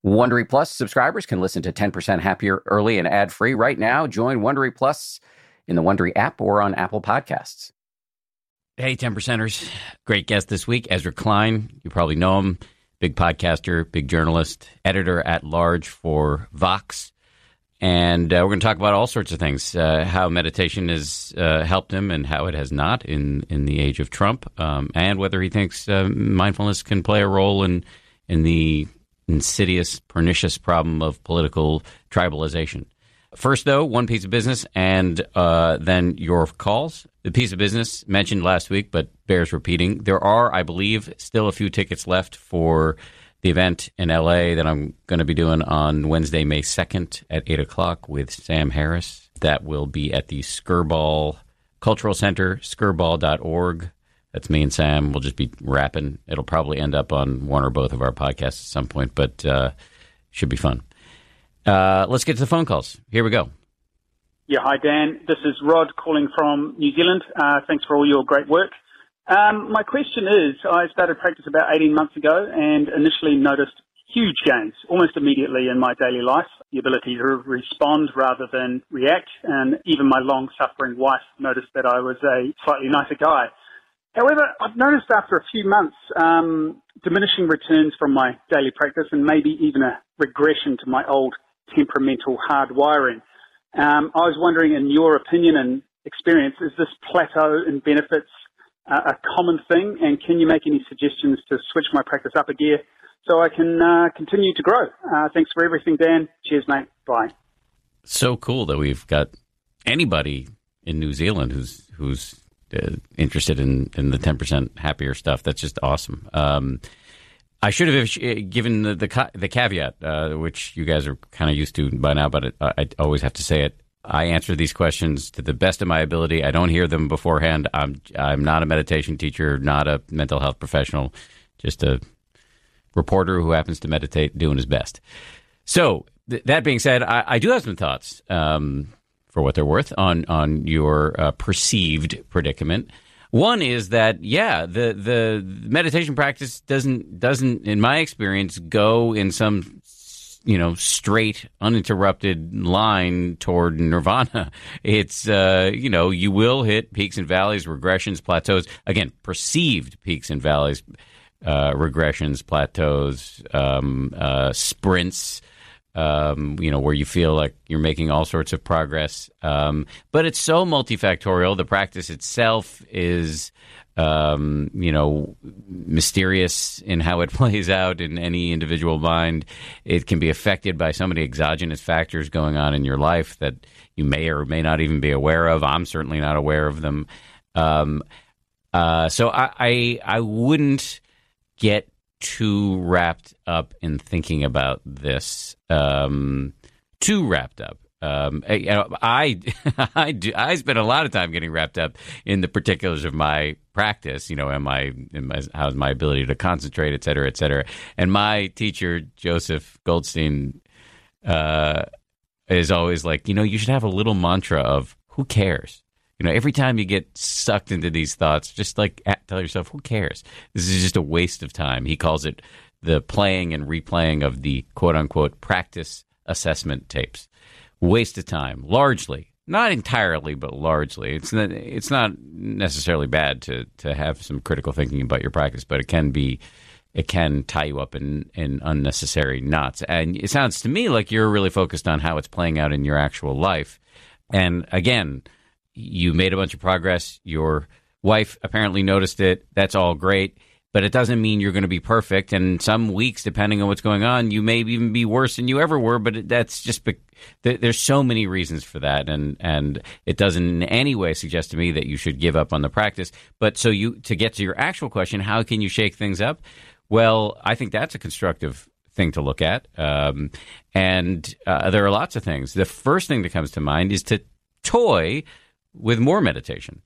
Wondery Plus subscribers can listen to 10% Happier early and ad-free right now. Join Wondery Plus in the Wondery app or on Apple Podcasts. Hey, 10%ers. Great guest this week, Ezra Klein. You probably know him. Big podcaster, big journalist, editor at large for Vox. And we're going to talk about all sorts of things, how meditation has helped him and how it has not in the age of Trump, and whether he thinks mindfulness can play a role in the insidious, pernicious problem of political tribalization. First, though, one piece of business and then your calls. The piece of business mentioned last week, but bears repeating. There are, I believe, still a few tickets left for the event in L.A. that I'm going to be doing on Wednesday, May 2nd at 8 o'clock with Sam Harris. That will be at the Skirball Cultural Center, skirball.org. That's me and Sam. We'll just be rapping. It'll probably end up on one or both of our podcasts at some point, but should be fun. Let's get to the phone calls. Here we go. Yeah, hi, Dan. This is Rod calling from New Zealand. Thanks for all your great work. My question is, I started practice about 18 months ago and initially noticed huge gains almost immediately in my daily life, the ability to respond rather than react, and even my long-suffering wife noticed that I was a slightly nicer guy. However, I've noticed after a few months diminishing returns from my daily practice and maybe even a regression to my old temperamental hardwiring. I was wondering, in your opinion and experience, is this plateau in benefits a common thing? And can you make any suggestions to switch my practice up a gear so I can continue to grow? Thanks for everything, Dan. Cheers, mate. Bye. So cool that we've got anybody in New Zealand who's interested in the 10% happier stuff. That's just awesome. I should have given the caveat, which you guys are kind of used to by now, but I always have to say it. I answer these questions to the best of my ability. I don't hear them beforehand. I'm not a meditation teacher, not a mental health professional, just a reporter who happens to meditate, doing his best. So that being said, I do have some thoughts, for what they're worth, on your perceived predicament. One is that, the meditation practice doesn't, in my experience, go in some, straight, uninterrupted line toward nirvana. It's, you will hit peaks and valleys, regressions, plateaus. Again, perceived peaks and valleys, regressions, plateaus, sprints, where you feel like you're making all sorts of progress. But it's so multifactorial. The practice itself is, mysterious in how it plays out in any individual mind. It can be affected by so many exogenous factors going on in your life that you may or may not even be aware of. I'm certainly not aware of them. So I wouldn't get too wrapped up in thinking about this. Too wrapped up. I spend a lot of time getting wrapped up in the particulars of my practice. How's my ability to concentrate, et cetera, et cetera. And my teacher, Joseph Goldstein, is always like, you should have a little mantra of who cares. Every time you get sucked into these thoughts, just tell yourself, who cares? This is just a waste of time. He calls it the playing and replaying of the quote unquote practice assessment tapes. Waste of time, largely, not entirely, but largely. It's not necessarily bad to have some critical thinking about your practice, but it can tie you up in unnecessary knots. And it sounds to me like you're really focused on how it's playing out in your actual life. And again, you made a bunch of progress. Your wife apparently noticed it. That's all great. But it doesn't mean you're going to be perfect. And some weeks, depending on what's going on, you may even be worse than you ever were. But that's just there's so many reasons for that. And it doesn't in any way suggest to me that you should give up on the practice. But to get to your actual question, how can you shake things up? Well, I think that's a constructive thing to look at. And there are lots of things. The first thing that comes to mind is to toy with more meditation.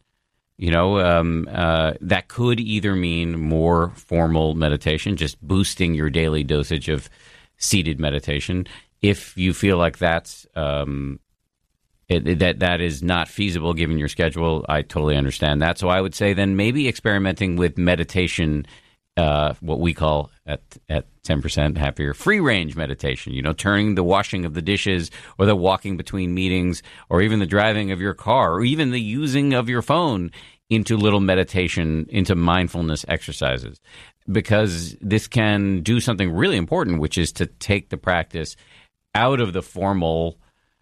That could either mean more formal meditation, just boosting your daily dosage of seated meditation. If you feel like that's that is not feasible given your schedule, I totally understand that. So I would say then maybe experimenting with meditation what we call at 10% Happier free range meditation, turning the washing of the dishes or the walking between meetings or even the driving of your car or even the using of your phone into little meditation, into mindfulness exercises, because this can do something really important, which is to take the practice out of the formal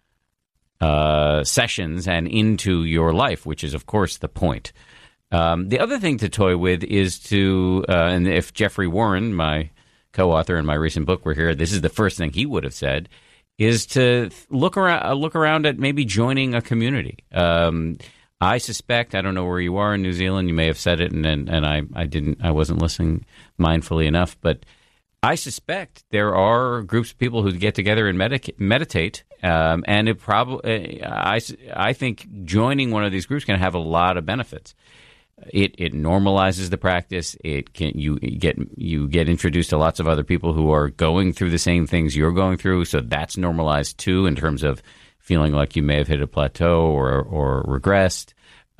sessions and into your life, which is, of course, the point. The other thing to toy with is to, and if Jeffrey Warren, my co-author in my recent book, were here, this is the first thing he would have said, is to look around at maybe joining a community. I suspect, I don't know where you are in New Zealand, you may have said it, and I wasn't listening mindfully enough, but I suspect there are groups of people who get together and meditate, and it probably, I think joining one of these groups can have a lot of benefits. It normalizes the practice. You get introduced to lots of other people who are going through the same things you're going through, so that's normalized too in terms of feeling like you may have hit a plateau or regressed.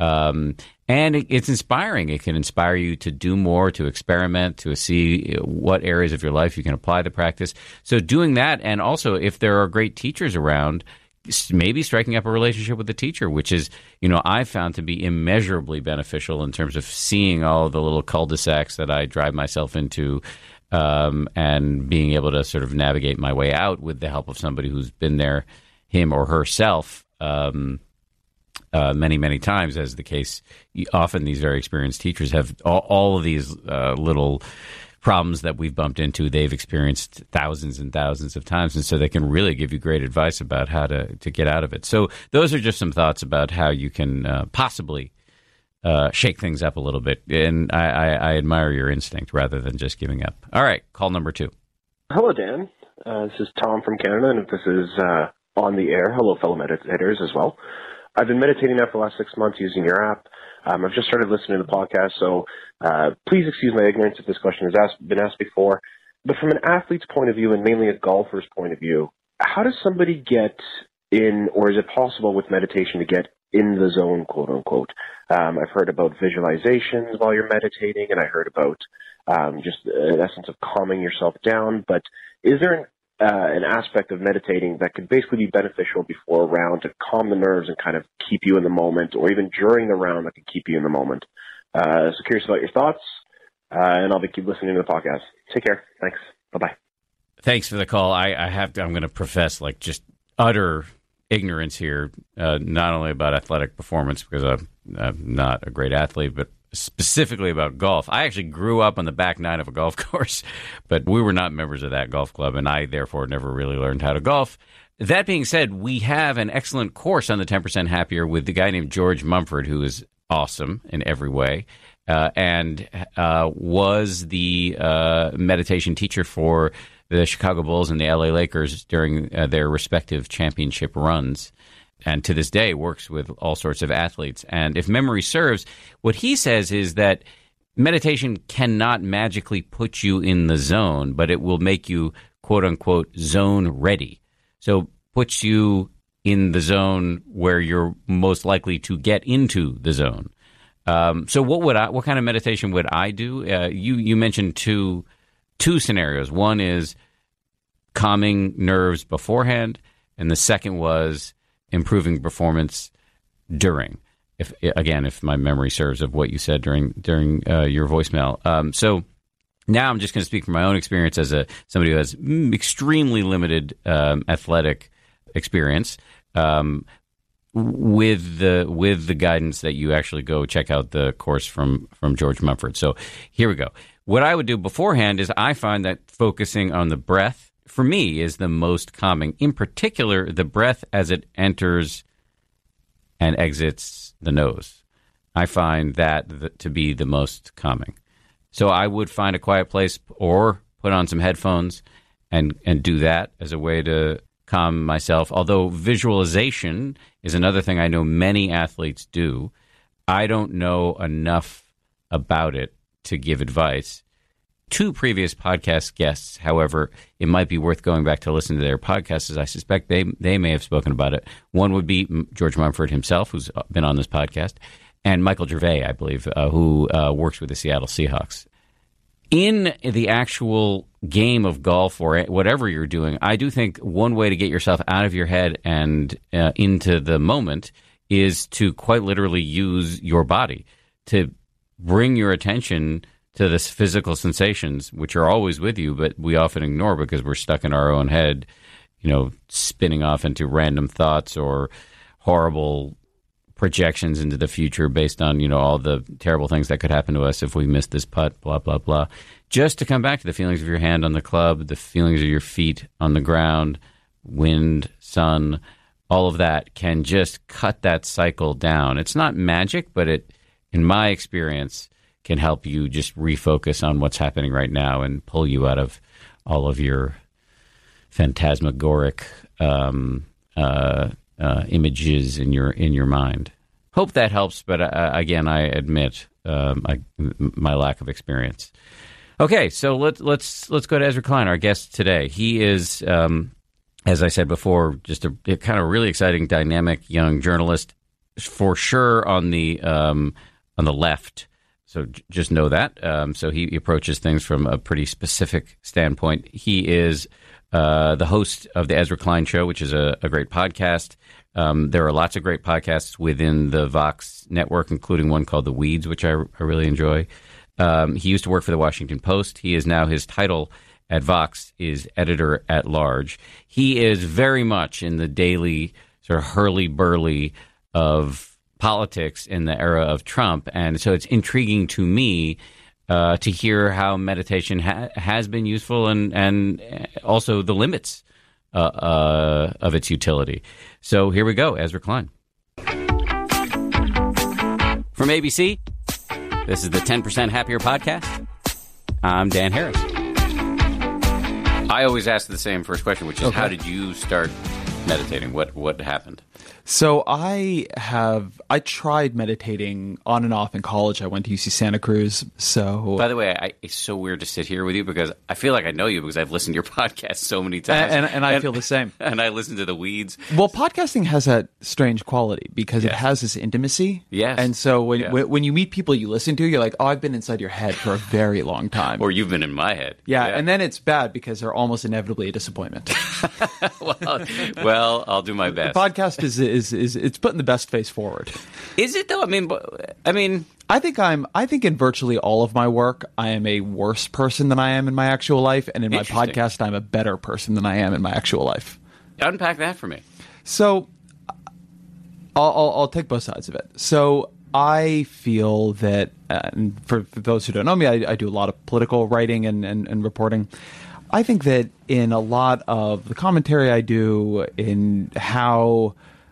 And it's inspiring. It can inspire you to do more, to experiment, to see what areas of your life you can apply the practice. So doing that, and also if there are great teachers around, maybe striking up a relationship with the teacher, which is, I've found to be immeasurably beneficial in terms of seeing all the little cul-de-sacs that I drive myself into, and being able to sort of navigate my way out with the help of somebody who's been there, him or herself, many, many times, as the case. Often these very experienced teachers have all of these little problems that we've bumped into. They've experienced thousands and thousands of times, and so they can really give you great advice about how to get out of it. So those are just some thoughts about how you can possibly shake things up a little bit. And I admire your instinct rather than just giving up. All right, call number 2. Hello, Dan. This is Tom from Canada, and if this is on the air, hello, fellow meditators as well. I've been meditating now for the last 6 months using your app. I've just started listening to the podcast, so please excuse my ignorance if this question has been asked before. But from an athlete's point of view, and mainly a golfer's point of view, how does somebody get in, or is it possible with meditation to get in the zone, quote unquote? I've heard about visualizations while you're meditating, and I heard about just an essence of calming yourself down. But is there an aspect of meditating that could basically be beneficial before a round to calm the nerves and kind of keep you in the moment, or even during the round that could keep you in the moment? So curious about your thoughts, and I'll keep listening to the podcast. Take care. Thanks. Bye-bye. Thanks for the call. I'm going to profess just utter ignorance here, not only about athletic performance, because I'm not a great athlete, but specifically about golf. I actually grew up on the back nine of a golf course, but we were not members of that golf club, and I therefore never really learned how to golf. That being said, we have an excellent course on the 10% Happier with the guy named George Mumford, who is awesome in every way, and was the meditation teacher for the Chicago Bulls and the LA Lakers during their respective championship runs, and to this day works with all sorts of athletes. And if memory serves, what he says is that meditation cannot magically put you in the zone, but it will make you, quote unquote, zone ready. So puts you in the zone where you're most likely to get into the zone. So what kind of meditation would I do? You mentioned two scenarios. One is calming nerves beforehand, and the second was improving performance during. If my memory serves of what you said during your voicemail. So now I'm just going to speak from my own experience as somebody who has extremely limited athletic experience. With the guidance that you actually go check out the course from George Mumford. So here we go. What I would do beforehand is I find that focusing on the breath, for me, is the most calming. In particular, the breath as it enters and exits the nose. I find that to be the most calming. So I would find a quiet place or put on some headphones and do that as a way to calm myself. Although visualization is another thing I know many athletes do. I don't know enough about it to give advice. 2 previous podcast guests, however, it might be worth going back to listen to their podcasts, as I suspect they may have spoken about it. One would be George Mumford himself, who's been on this podcast, and Michael Gervais, I believe, who works with the Seattle Seahawks. in the actual game of golf or whatever you're doing, I do think one way to get yourself out of your head and into the moment is to quite literally use your body to bring your attention to the physical sensations, which are always with you, but we often ignore because we're stuck in our own head, spinning off into random thoughts or horrible projections into the future based on, all the terrible things that could happen to us if we missed this putt, blah, blah, blah. Just to come back to the feelings of your hand on the club, the feelings of your feet on the ground, wind, sun, all of that can just cut that cycle down. It's not magic, but it, in my experience, can help you just refocus on what's happening right now and pull you out of all of your phantasmagoric images in your mind. Hope that helps, but again, I admit my lack of experience. Okay, so let's go to Ezra Klein, our guest today. He is, as I said before, just a kind of really exciting, dynamic young journalist, for sure on the left. So just know that. So he approaches things from a pretty specific standpoint. He is the host of the Ezra Klein Show, which is a great podcast. There are lots of great podcasts within the Vox network, including one called The Weeds, which I really enjoy. He used to work for the Washington Post. He is now, his title at Vox is editor-at-large. He is very much in the daily sort of hurly-burly of politics in the era of Trump, and so it's intriguing to me to hear how meditation has been useful and also the limits of its utility. So here we go, Ezra Klein. From ABC, this is the 10% Happier Podcast. I'm Dan Harris. I always ask the same first question, which is, How did you start meditating? What happened? So I tried meditating on and off in college. I went to UC Santa Cruz. So, by the way, it's so weird to sit here with you because I feel like I know you because I've listened to your podcast so many times, and I feel the same. And I listen to The Weeds. Well, podcasting has that strange quality because it has this intimacy. Yes. And so when you meet people you listen to, you're like, oh, I've been inside your head for a very long time, or you've been in my head. Yeah. And then it's bad because they're almost inevitably a disappointment. well, I'll do my best. The podcast is it's putting the best face forward. Is it though? I mean, I think in virtually all of my work, I am a worse person than I am in my actual life, and in my podcast, I'm a better person than I am in my actual life. Unpack that for me. So, I'll take both sides of it. So, I feel that, and for those who don't know me, I do a lot of political writing and reporting. I think that in a lot of the commentary I do, in how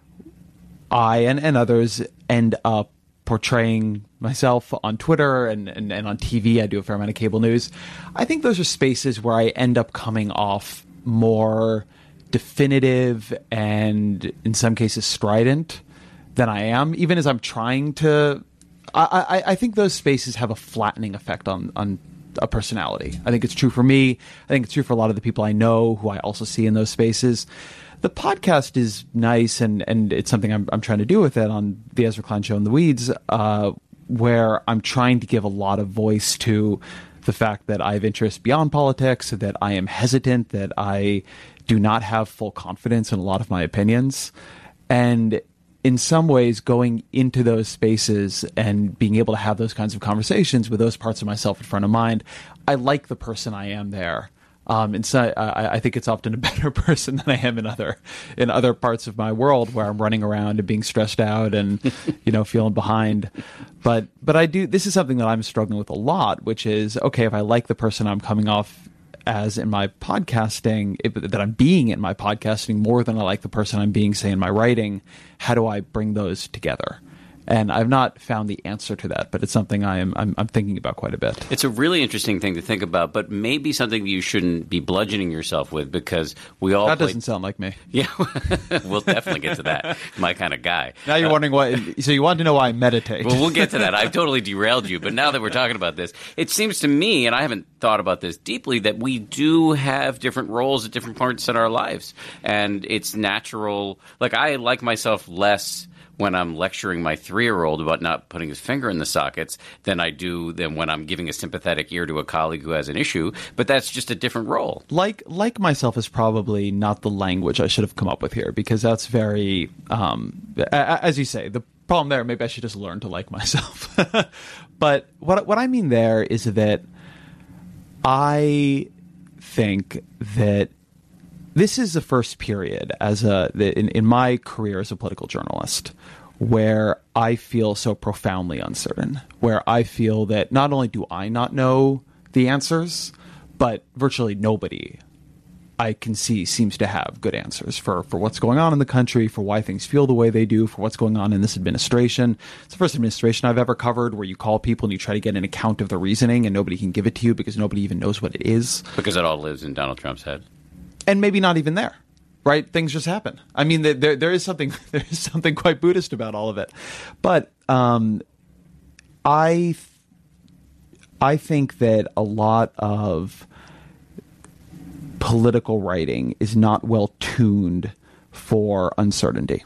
I and others end up portraying myself on Twitter and on TV, I do a fair amount of cable news. I think those are spaces where I end up coming off more definitive and, in some cases, strident than I am, even as I'm trying to. I think those spaces have a flattening effect on a personality. I think it's true for me. I think it's true for a lot of the people I know who I also see in those spaces. The podcast is nice, and it's something I'm trying to do with it on the Ezra Klein Show and The Weeds, where I'm trying to give a lot of voice to the fact that I have interests beyond politics, that I am hesitant, that I do not have full confidence in a lot of my opinions. And in some ways, going into those spaces and being able to have those kinds of conversations with those parts of myself in front of mind, I like the person I am there. And so I think it's often a better person than I am in other parts of my world where I'm running around and being stressed out and feeling behind. But I do. This is something that I'm struggling with a lot, which is, okay, if I like the person I'm coming off as in my podcasting, that I'm being in my podcasting more than I like the person I'm being, say, in my writing, how do I bring those together? And I've not found the answer to that, but it's something I'm thinking about quite a bit. It's a really interesting thing to think about, but maybe something you shouldn't be bludgeoning yourself with, because we all doesn't sound like me. Yeah, we'll definitely get to that. My kind of guy. Now you're wondering why. So you want to know why I meditate? Well, we'll get to that. I've totally derailed you, but now that we're talking about this, it seems to me, and I haven't thought about this deeply, that we do have different roles at different points in our lives, and it's natural. Like, I like myself less when I'm lecturing my 3-year-old about not putting his finger in the sockets than I do than when I'm giving a sympathetic ear to a colleague who has an issue. But that's just a different role. Like myself is probably not the language I should have come up with here, because that's very, as you say, the problem there, maybe I should just learn to like myself. But what I mean there is that I think that this is the first period in my career as a political journalist where I feel so profoundly uncertain, where I feel that not only do I not know the answers, but virtually nobody I can see seems to have good answers for what's going on in the country, for why things feel the way they do, for what's going on in this administration. It's the first administration I've ever covered where you call people and you try to get an account of the reasoning and nobody can give it to you because nobody even knows what it is. Because it all lives in Donald Trump's head. And maybe not even there, right? Things just happen. I mean, there is something quite Buddhist about all of it. But I think that a lot of political writing is not well tuned for uncertainty.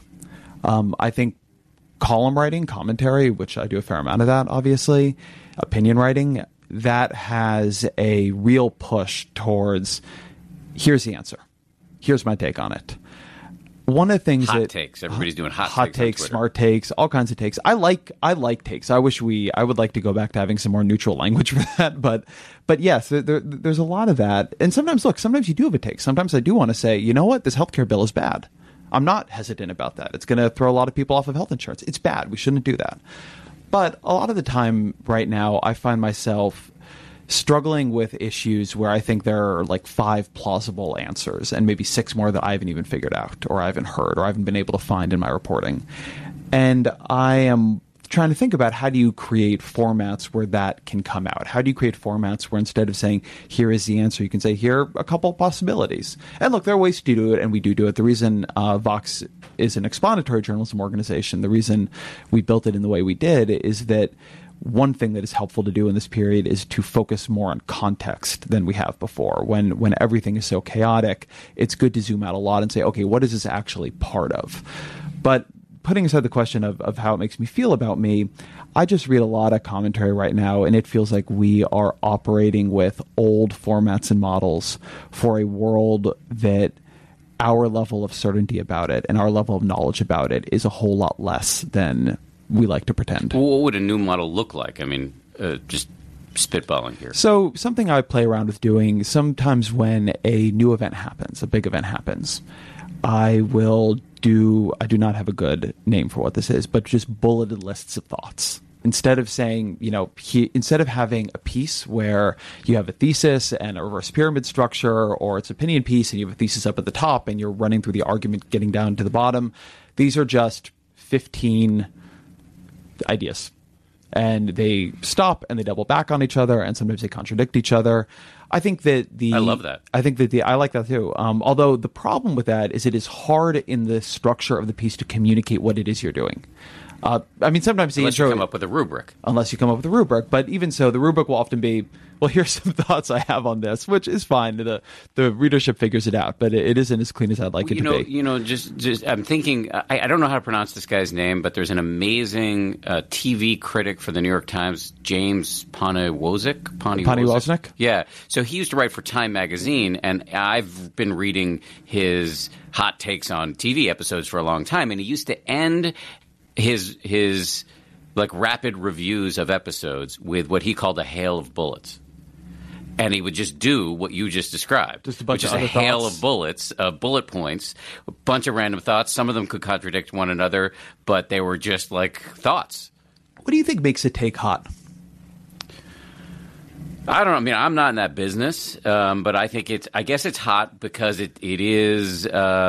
I think column writing, commentary, which I do a fair amount of that, obviously, opinion writing, that has a real push towards here's the answer. Here's my take on it. One of the things hot takes. Everybody's doing hot takes, smart takes, all kinds of takes. I like takes. I would like to go back to having some more neutral language for that. But yes, there's a lot of that. And sometimes you do have a take. Sometimes I do want to say, you know what, this healthcare bill is bad. I'm not hesitant about that. It's going to throw a lot of people off of health insurance. It's bad. We shouldn't do that. But a lot of the time right now, I find myself struggling with issues where I think there are like 5 plausible answers and maybe 6 more that I haven't even figured out or I haven't heard or I haven't been able to find in my reporting. And I am trying to think about how do you create formats where that can come out? How do you create formats where instead of saying, here is the answer, you can say, here are a couple possibilities. And look, there are ways to do it, and we do it. The reason Vox is an exponentiary journalism organization, the reason we built it in the way we did is that one thing that is helpful to do in this period is to focus more on context than we have before. When everything is so chaotic, it's good to zoom out a lot and say, okay, what is this actually part of? But putting aside the question of how it makes me feel about me, I just read a lot of commentary right now, and it feels like we are operating with old formats and models for a world that our level of certainty about it and our level of knowledge about it is a whole lot less than we like to pretend. Well, what would a new model look like? I mean, just spitballing here. So something I play around with doing sometimes when a new event happens, a big event happens, I do not have a good name for what this is, but just bulleted lists of thoughts. Instead of saying, instead of having a piece where you have a thesis and a reverse pyramid structure, or it's an opinion piece and you have a thesis up at the top and you're running through the argument getting down to the bottom, these are just 15 ideas. And they stop and they double back on each other, and sometimes they contradict each other. I think that I love that. I like that too. Although the problem with that is it is hard in the structure of the piece to communicate what it is you're doing. Sometimes the intro, you come up with a rubric. Unless you come up with a rubric. But even so, the rubric will often be, well, here's some thoughts I have on this, which is fine. The readership figures it out, but it isn't as clean as I'd like it to be. Just I'm thinking, I don't know how to pronounce this guy's name, but there's an amazing TV critic for the New York Times, James Poniwosnik. Yeah. So he used to write for Time Magazine, and I've been reading his hot takes on TV episodes for a long time, and he used to end his like rapid reviews of episodes with what he called a hail of bullets. And he would just do what you just described, which is a hail of bullets, bullet points, a bunch of random thoughts. Some of them could contradict one another, but they were just like thoughts. What do you think makes a take hot? I don't know. I mean, I'm not in that business, but I guess it's hot because it is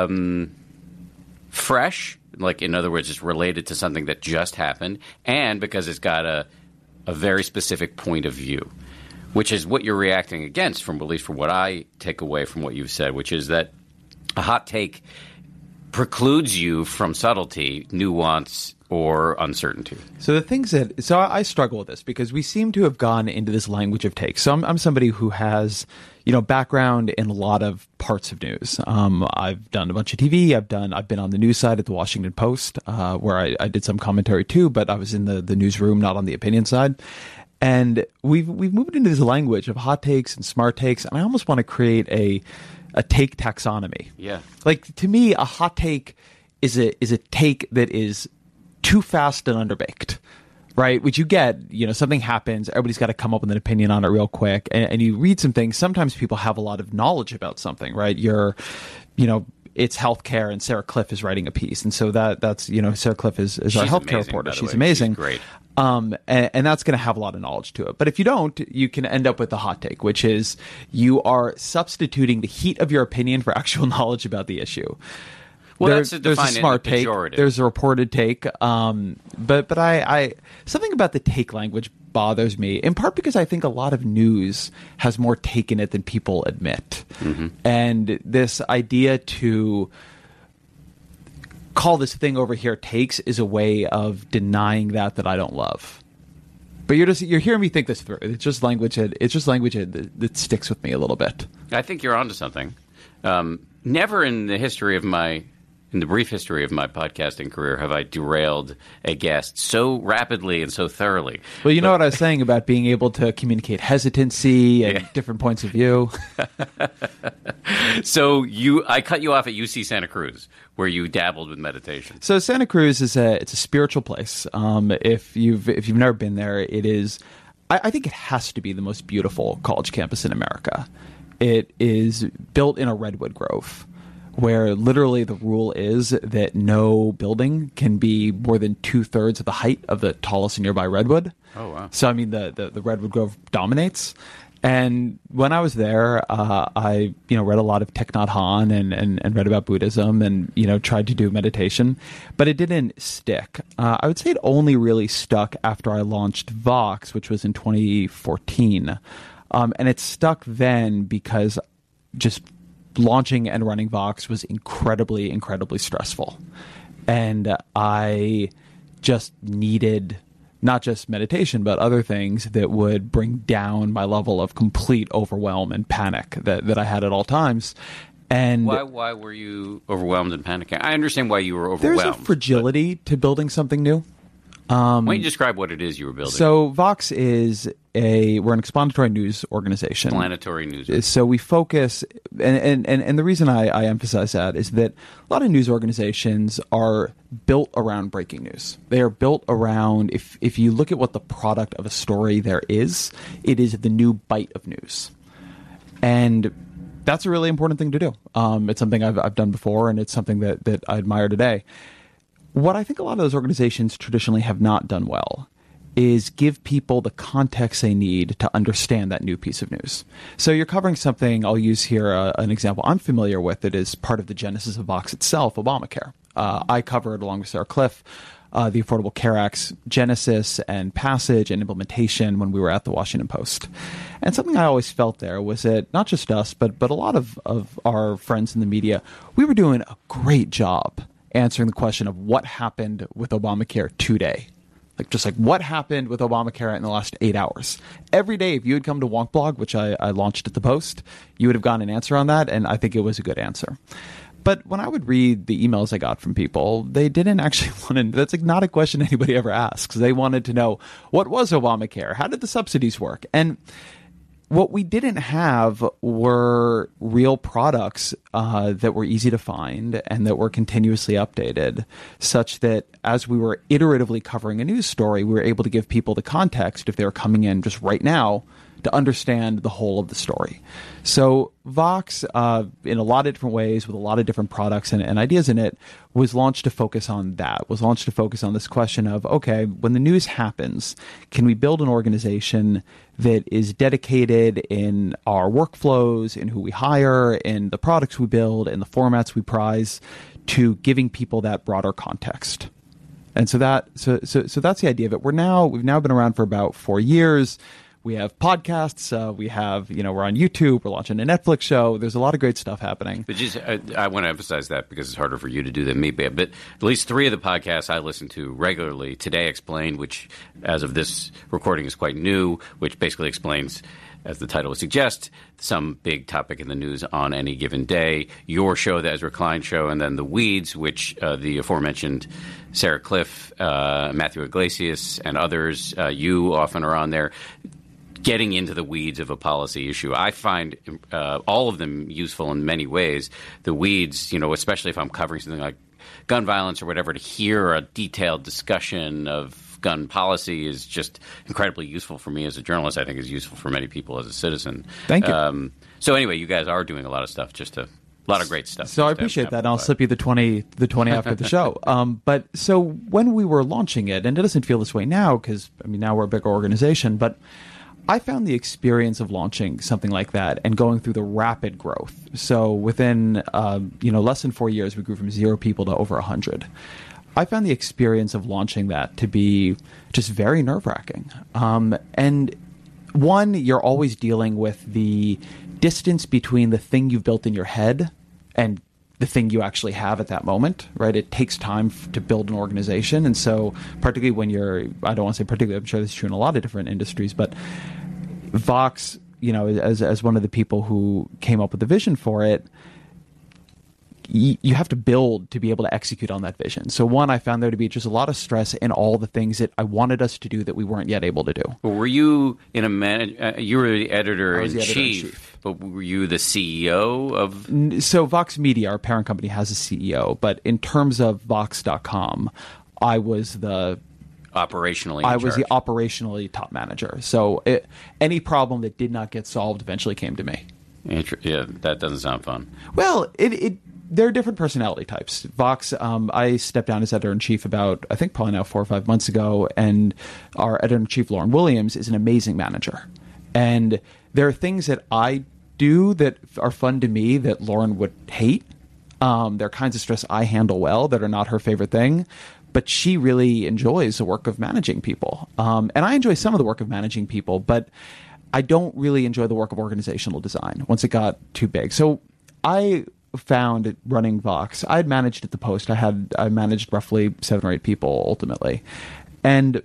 fresh. Like, in other words, it's related to something that just happened, and because it's got a very specific point of view, which is what you're reacting against, from at least from what I take away from what you've said, which is that a hot take precludes you from subtlety, nuance, or uncertainty. So the things that I struggle with this because we seem to have gone into this language of takes. So I'm somebody who has background in a lot of parts of news. I've done a bunch of TV. I've been on the news side at the Washington Post, where I did some commentary too, but I was in the newsroom, not on the opinion side. And we've moved into this language of hot takes and smart takes, and I almost want to create a take taxonomy. Yeah. Like, to me, a hot take is a take that is too fast and underbaked, right? Which you get, something happens, everybody's got to come up with an opinion on it real quick, and you read some things. Sometimes people have a lot of knowledge about something, right? It's healthcare, and Sarah Cliff is writing a piece, and so that's Sarah Cliff is our healthcare reporter. She's amazing. She's great. And that's going to have a lot of knowledge to it. But if you don't, you can end up with the hot take, which is you are substituting the heat of your opinion for actual knowledge about the issue. Well, there's a smart take. There's a reported take. But I something about the take language bothers me, in part because I think a lot of news has more take in it than people admit. Mm-hmm. And this idea to call this thing over here takes is a way of denying that I don't love. But you're hearing me think this through. It's just language that sticks with me a little bit. I think you're onto something. Never in the brief history of my podcasting career have I derailed a guest so rapidly and so thoroughly. Well, you know what I was saying about being able to communicate hesitancy and different points of view. So I cut you off at UC Santa Cruz, where you dabbled with meditation. So Santa Cruz it's a spiritual place. If you've never been there, it is. I think it has to be the most beautiful college campus in America. It is built in a redwood grove, where literally the rule is that no building can be more than 2/3 of the height of the tallest nearby redwood. Oh, wow. So, I mean, the redwood grove dominates. And when I was there, I read a lot of Thich Nhat Hanh and read about Buddhism and, tried to do meditation. But it didn't stick. I would say it only really stuck after I launched Vox, which was in 2014. And it stuck then because just launching and running Vox was incredibly, incredibly stressful. And I just needed not just meditation, but other things that would bring down my level of complete overwhelm and panic that I had at all times. And why were you overwhelmed and panicking? I understand why you were overwhelmed. There's a fragility to building something new. Why don't you describe what it is you were building? So Vox is we're an explanatory news organization. Explanatory news. So we focus, and the reason I emphasize that is that a lot of news organizations are built around breaking news. They are built around, if you look at what the product of a story there is, it is the new bite of news. And that's a really important thing to do. It's something I've done before, and it's something that I admire today. What I think a lot of those organizations traditionally have not done well is give people the context they need to understand that new piece of news. So you're covering something, I'll use here an example I'm familiar with that is part of the genesis of Vox itself, Obamacare. I covered, along with Sarah Cliff, the Affordable Care Act's genesis and passage and implementation when we were at the Washington Post. And something I always felt there was that not just us, but a lot of our friends in the media, we were doing a great job answering the question of what happened with Obamacare today. Like what happened with Obamacare in the last 8 hours. Every day, if you had come to Wonk Blog, which I launched at the Post, you would have gotten an answer on that, and I think it was a good answer. But when I would read the emails I got from people, they didn't actually want to. That's not a question anybody ever asks. They wanted to know, what was Obamacare? How did the subsidies work? And what we didn't have were real products that were easy to find and that were continuously updated, such that as we were iteratively covering a news story, we were able to give people the context, if they were coming in just right now, to understand the whole of the story. So Vox, in a lot of different ways, with a lot of different products and ideas in it, was launched to focus on that, was launched to focus on this question of, okay, when the news happens, can we build an organization that is dedicated in our workflows, in who we hire, in the products we build, in the formats we prize, to giving people that broader context. And so that's the idea of it. We've now been around for about 4 years. We have podcasts. We have, we're on YouTube. We're launching a Netflix show. There's a lot of great stuff happening. But I want to emphasize that because it's harder for you to do than me. But at least 3 of the podcasts I listen to regularly. Today Explained, which as of this recording is quite new, which basically explains, as the title would suggest, some big topic in the news on any given day. Your show, the Ezra Klein Show, and then The Weeds, which the aforementioned Sarah Cliff, Matthew Iglesias, and others, you often are on there, getting into the weeds of a policy issue. I find all of them useful in many ways. The Weeds, especially if I'm covering something like gun violence or whatever, to hear a detailed discussion of gun policy is just incredibly useful for me as a journalist. I think is useful for many people as a citizen. Thank you. So anyway, you guys are doing a lot of stuff, a lot of great stuff. So I appreciate that, and I'll slip you the 20 after the show. But so when we were launching it, and it doesn't feel this way now because now we're a bigger organization, but I found the experience of launching something like that and going through the rapid growth. So within less than 4 years, we grew from 0 people to over 100. I found the experience of launching that to be just very nerve-wracking. And one, you're always dealing with the distance between the thing you've built in your head and the thing you actually have at that moment, right? It takes time to build an organization. And so particularly when I don't want to say particularly, I'm sure this is true in a lot of different industries, but Vox, as one of the people who came up with the vision for it, you have to build to be able to execute on that vision. So one, I found there to be just a lot of stress in all the things that I wanted us to do that we weren't yet able to do. Well, were you you were the editor-in-chief, but were you the CEO of? So Vox Media, our parent company, has a CEO, but in terms of Vox.com, I was the operationally top manager. So any problem that did not get solved eventually came to me. Yeah, that doesn't sound fun. Well, there are different personality types. Vox, I stepped down as editor-in-chief about, I think probably now 4 or 5 months ago, and our editor-in-chief, Lauren Williams, is an amazing manager. And there are things that I do that are fun to me that Lauren would hate. There are kinds of stress I handle well that are not her favorite thing. But she really enjoys the work of managing people. And I enjoy some of the work of managing people, but I don't really enjoy the work of organizational design once it got too big. So I found running Vox, I had managed at the Post. I managed roughly 7 or 8 people ultimately. And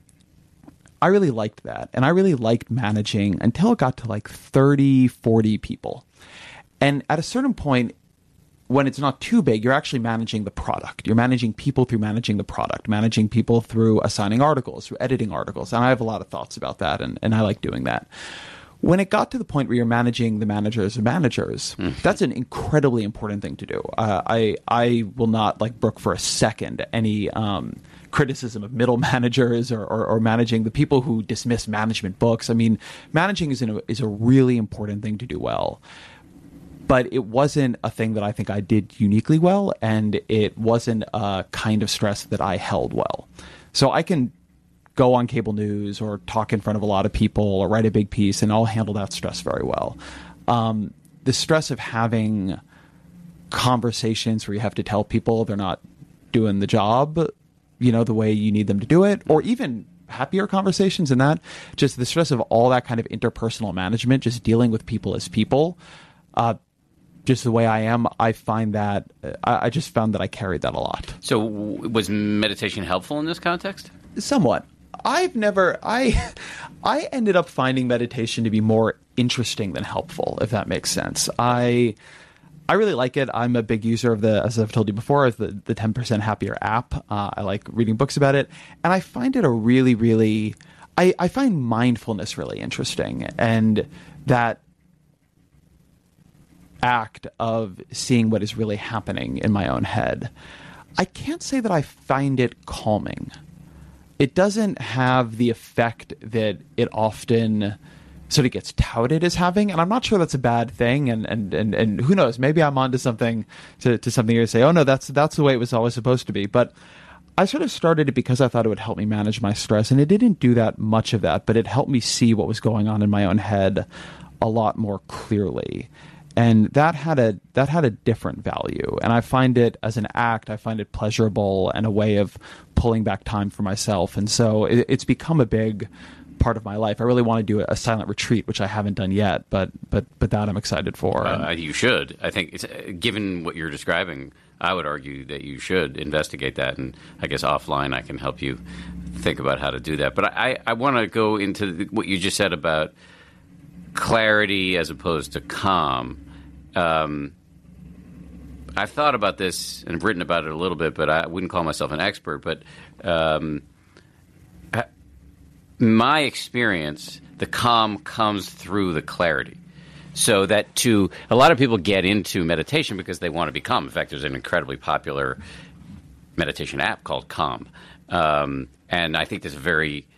I really liked that. And I really liked managing until it got to like 30, 40 people. And at a certain point, when it's not too big, you're actually managing the product. You're managing people through managing the product, managing people through assigning articles, through editing articles. And I have a lot of thoughts about that, and I like doing that. When it got to the point where you're managing the managers of managers, that's an incredibly important thing to do. I will not brook for a second any criticism of middle managers or managing the people who dismiss management books. Managing is a really important thing to do well. But it wasn't a thing that I think I did uniquely well, and it wasn't a kind of stress that I held well. So I can go on cable news or talk in front of a lot of people or write a big piece, and I'll handle that stress very well. The stress of having conversations where you have to tell people they're not doing the job, the way you need them to do it, or even happier conversations and that, just the stress of all that kind of interpersonal management, just dealing with people as people, just the way I am, I find that I just found that I carried that a lot. So was meditation helpful in this context? Somewhat. I ended up finding meditation to be more interesting than helpful, if that makes sense. I really like it. I'm a big user of as I've told you before, of the 10% Happier app. I like reading books about it. And I find it I find mindfulness really interesting. And that act of seeing what is really happening in my own head. I can't say that I find it calming. It doesn't have the effect that it often sort of gets touted as having, and I'm not sure that's a bad thing. And who knows? Maybe I'm onto something to something you say, oh no, that's the way it was always supposed to be. But I sort of started it because I thought it would help me manage my stress, and it didn't do that much of that, but it helped me see what was going on in my own head a lot more clearly. And that had a different value. And I find it as an act, I find it pleasurable and a way of pulling back time for myself. And so it's become a big part of my life. I really want to do a silent retreat, which I haven't done yet, but that I'm excited for. You should. I think, given what you're describing, I would argue that you should investigate that, and I guess offline I can help you think about how to do that. But I want to go into what you just said about clarity as opposed to calm. I've thought about this and written about it a little bit, but I wouldn't call myself an expert. But my experience, the calm comes through the clarity. So that a lot of people get into meditation because they want to be calm. In fact, there's an incredibly popular meditation app called Calm. And I think that's very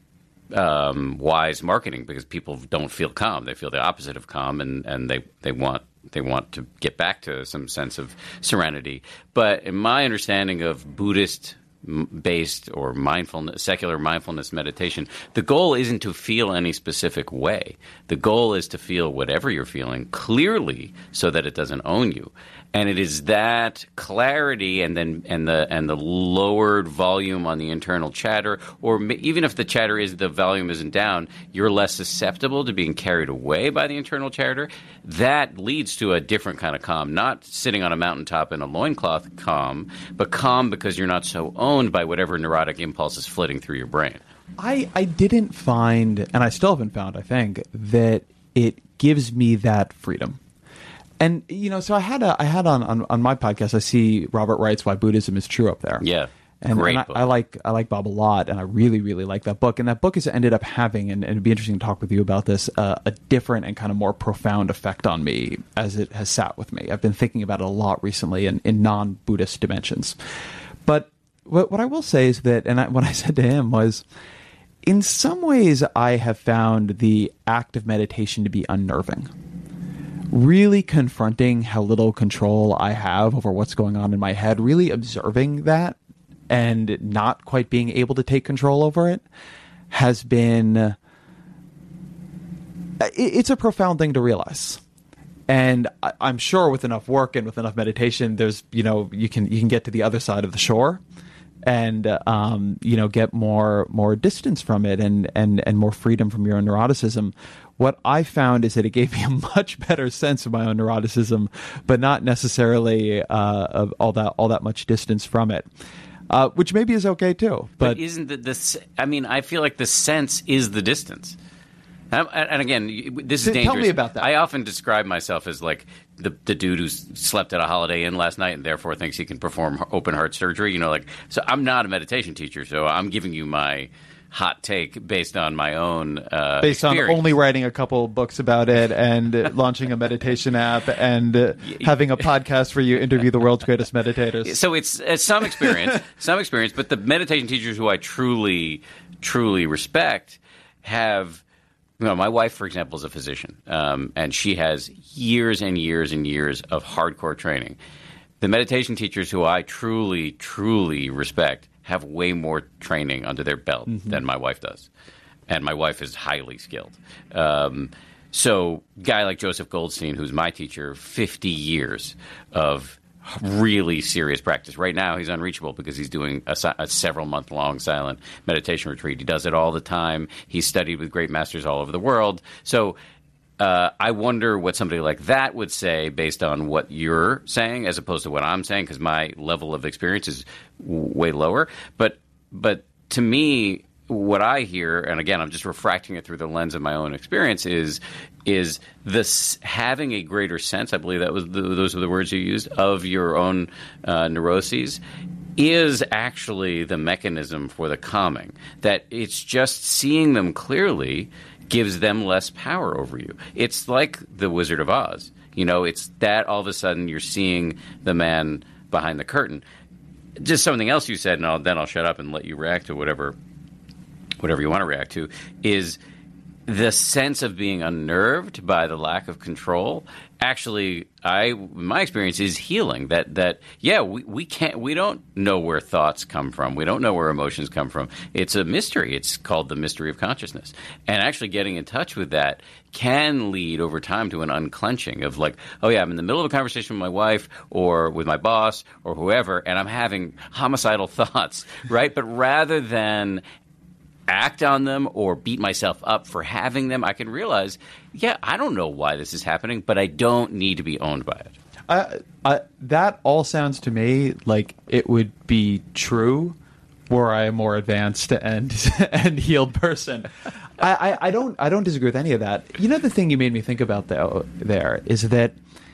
wise marketing because people don't feel calm. They feel the opposite of calm, and they want to get back to some sense of serenity. But in my understanding of Buddhist-based or secular mindfulness meditation, the goal isn't to feel any specific way. The goal is to feel whatever you're feeling clearly so that it doesn't own you. And it is that clarity and the lowered volume on the internal chatter, or even if the volume isn't down, you're less susceptible to being carried away by the internal chatter. That leads to a different kind of calm, not sitting on a mountaintop in a loincloth calm, but calm because you're not so owned by whatever neurotic impulse is flitting through your brain. I didn't find, and I still haven't found, I think, that it gives me that freedom. And, so I had on my podcast, I see Robert Wright's Why Buddhism is True up there. Yeah. And, Great and book. I like Bob a lot, and I really, really like that book. And that book has ended up having, and it'd be interesting to talk with you about this, a different and kind of more profound effect on me as it has sat with me. I've been thinking about it a lot recently in non-Buddhist dimensions. But what I will say is that, and what I said to him was, in some ways I have found the act of meditation to be unnerving. Really confronting how little control I have over what's going on in my head, really observing that and not quite being able to take control over it has been, it's a profound thing to realize. And I'm sure with enough work and with enough meditation, there's, you can get to the other side of the shore and, get more distance from it and more freedom from your own neuroticism. What I found is that it gave me a much better sense of my own neuroticism, but not necessarily of all that much distance from it, which maybe is okay too. But isn't I feel like the sense is the distance. And again, this is dangerous. Tell me about that. I often describe myself as like the dude who slept at a Holiday Inn last night and therefore thinks he can perform open heart surgery. So I'm not a meditation teacher, so I'm giving you my hot take based on my own based experience. On only writing a couple books about it and launching a meditation app and having a podcast where you interview the world's greatest meditators. So it's some experience, but the meditation teachers who I truly, truly respect have. My wife, for example, is a physician, and she has years and years and years of hardcore training. The meditation teachers who I truly, truly respect have way more training under their belt than my wife does. And my wife is highly skilled. So a guy like Joseph Goldstein, who's my teacher, 50 years of really serious practice. Right now he's unreachable because he's doing a several-month-long silent meditation retreat. He does it all the time. He's studied with great masters all over the world. So I wonder what somebody like that would say based on what you're saying as opposed to what I'm saying, because my level of experience is way lower. But to me, what I hear, and again, I'm just refracting it through the lens of my own experience, is this having a greater sense, I believe those were the words you used, of your own neuroses, is actually the mechanism for the calming. That it's just seeing them clearly gives them less power over you. It's like the Wizard of Oz. It's that all of a sudden you're seeing the man behind the curtain. Just something else you said, and then I'll shut up and let you react to whatever you want to react to, is the sense of being unnerved by the lack of control. Actually, my experience is healing. We don't know where thoughts come from. We don't know where emotions come from. It's a mystery. It's called the mystery of consciousness. And actually getting in touch with that can lead over time to an unclenching of like, oh yeah, I'm in the middle of a conversation with my wife or with my boss or whoever, and I'm having homicidal thoughts, right? But rather than act on them or beat myself up for having them, I can realize, I don't know why this is happening, but I don't need to be owned by it. That all sounds to me like it would be true were I a more advanced and healed person. I don't disagree with any of that. You know, the thing you made me think about though there is that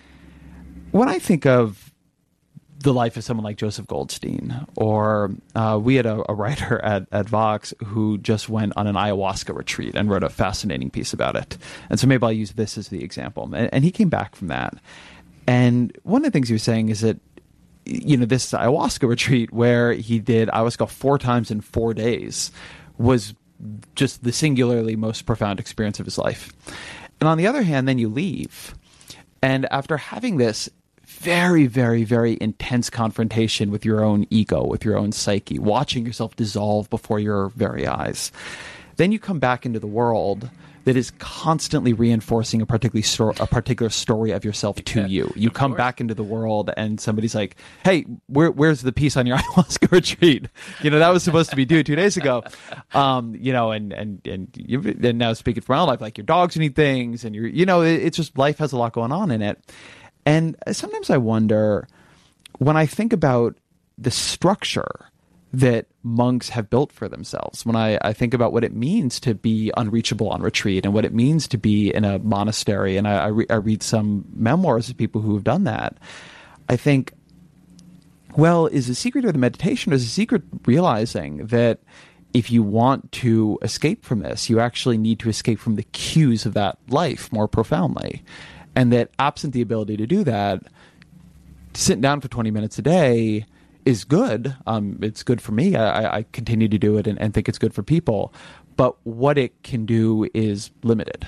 when I think of the life of someone like Joseph Goldstein, or we had a writer at Vox who just went on an ayahuasca retreat and wrote a fascinating piece about it. And so maybe I'll use this as the example. And he came back from that. And one of the things he was saying is that, you know, this ayahuasca retreat where he did ayahuasca 4 times in 4 days was just the singularly most profound experience of his life. And on the other hand, then you leave. And after having this very, very, very intense confrontation with your own ego, with your own psyche, watching yourself dissolve before your very eyes, then you come back into the world that is constantly reinforcing a particular story of yourself to you. You come back into the world and somebody's like, hey, where's the piece on your ayahuasca retreat? You know, that was supposed to be due 2 days ago. You know, and now speaking from my own life, like your dogs need things and it's just life has a lot going on in it. And sometimes I wonder, when I think about the structure that monks have built for themselves, when I think about what it means to be unreachable on retreat and what it means to be in a monastery, and I read some memoirs of people who have done that, I think, well, is the secret of the meditation, or is the secret realizing that if you want to escape from this, you actually need to escape from the cues of that life more profoundly? And that absent the ability to do that, sitting down for 20 minutes a day is good. It's good for me. I continue to do it and think it's good for people. But what it can do is limited.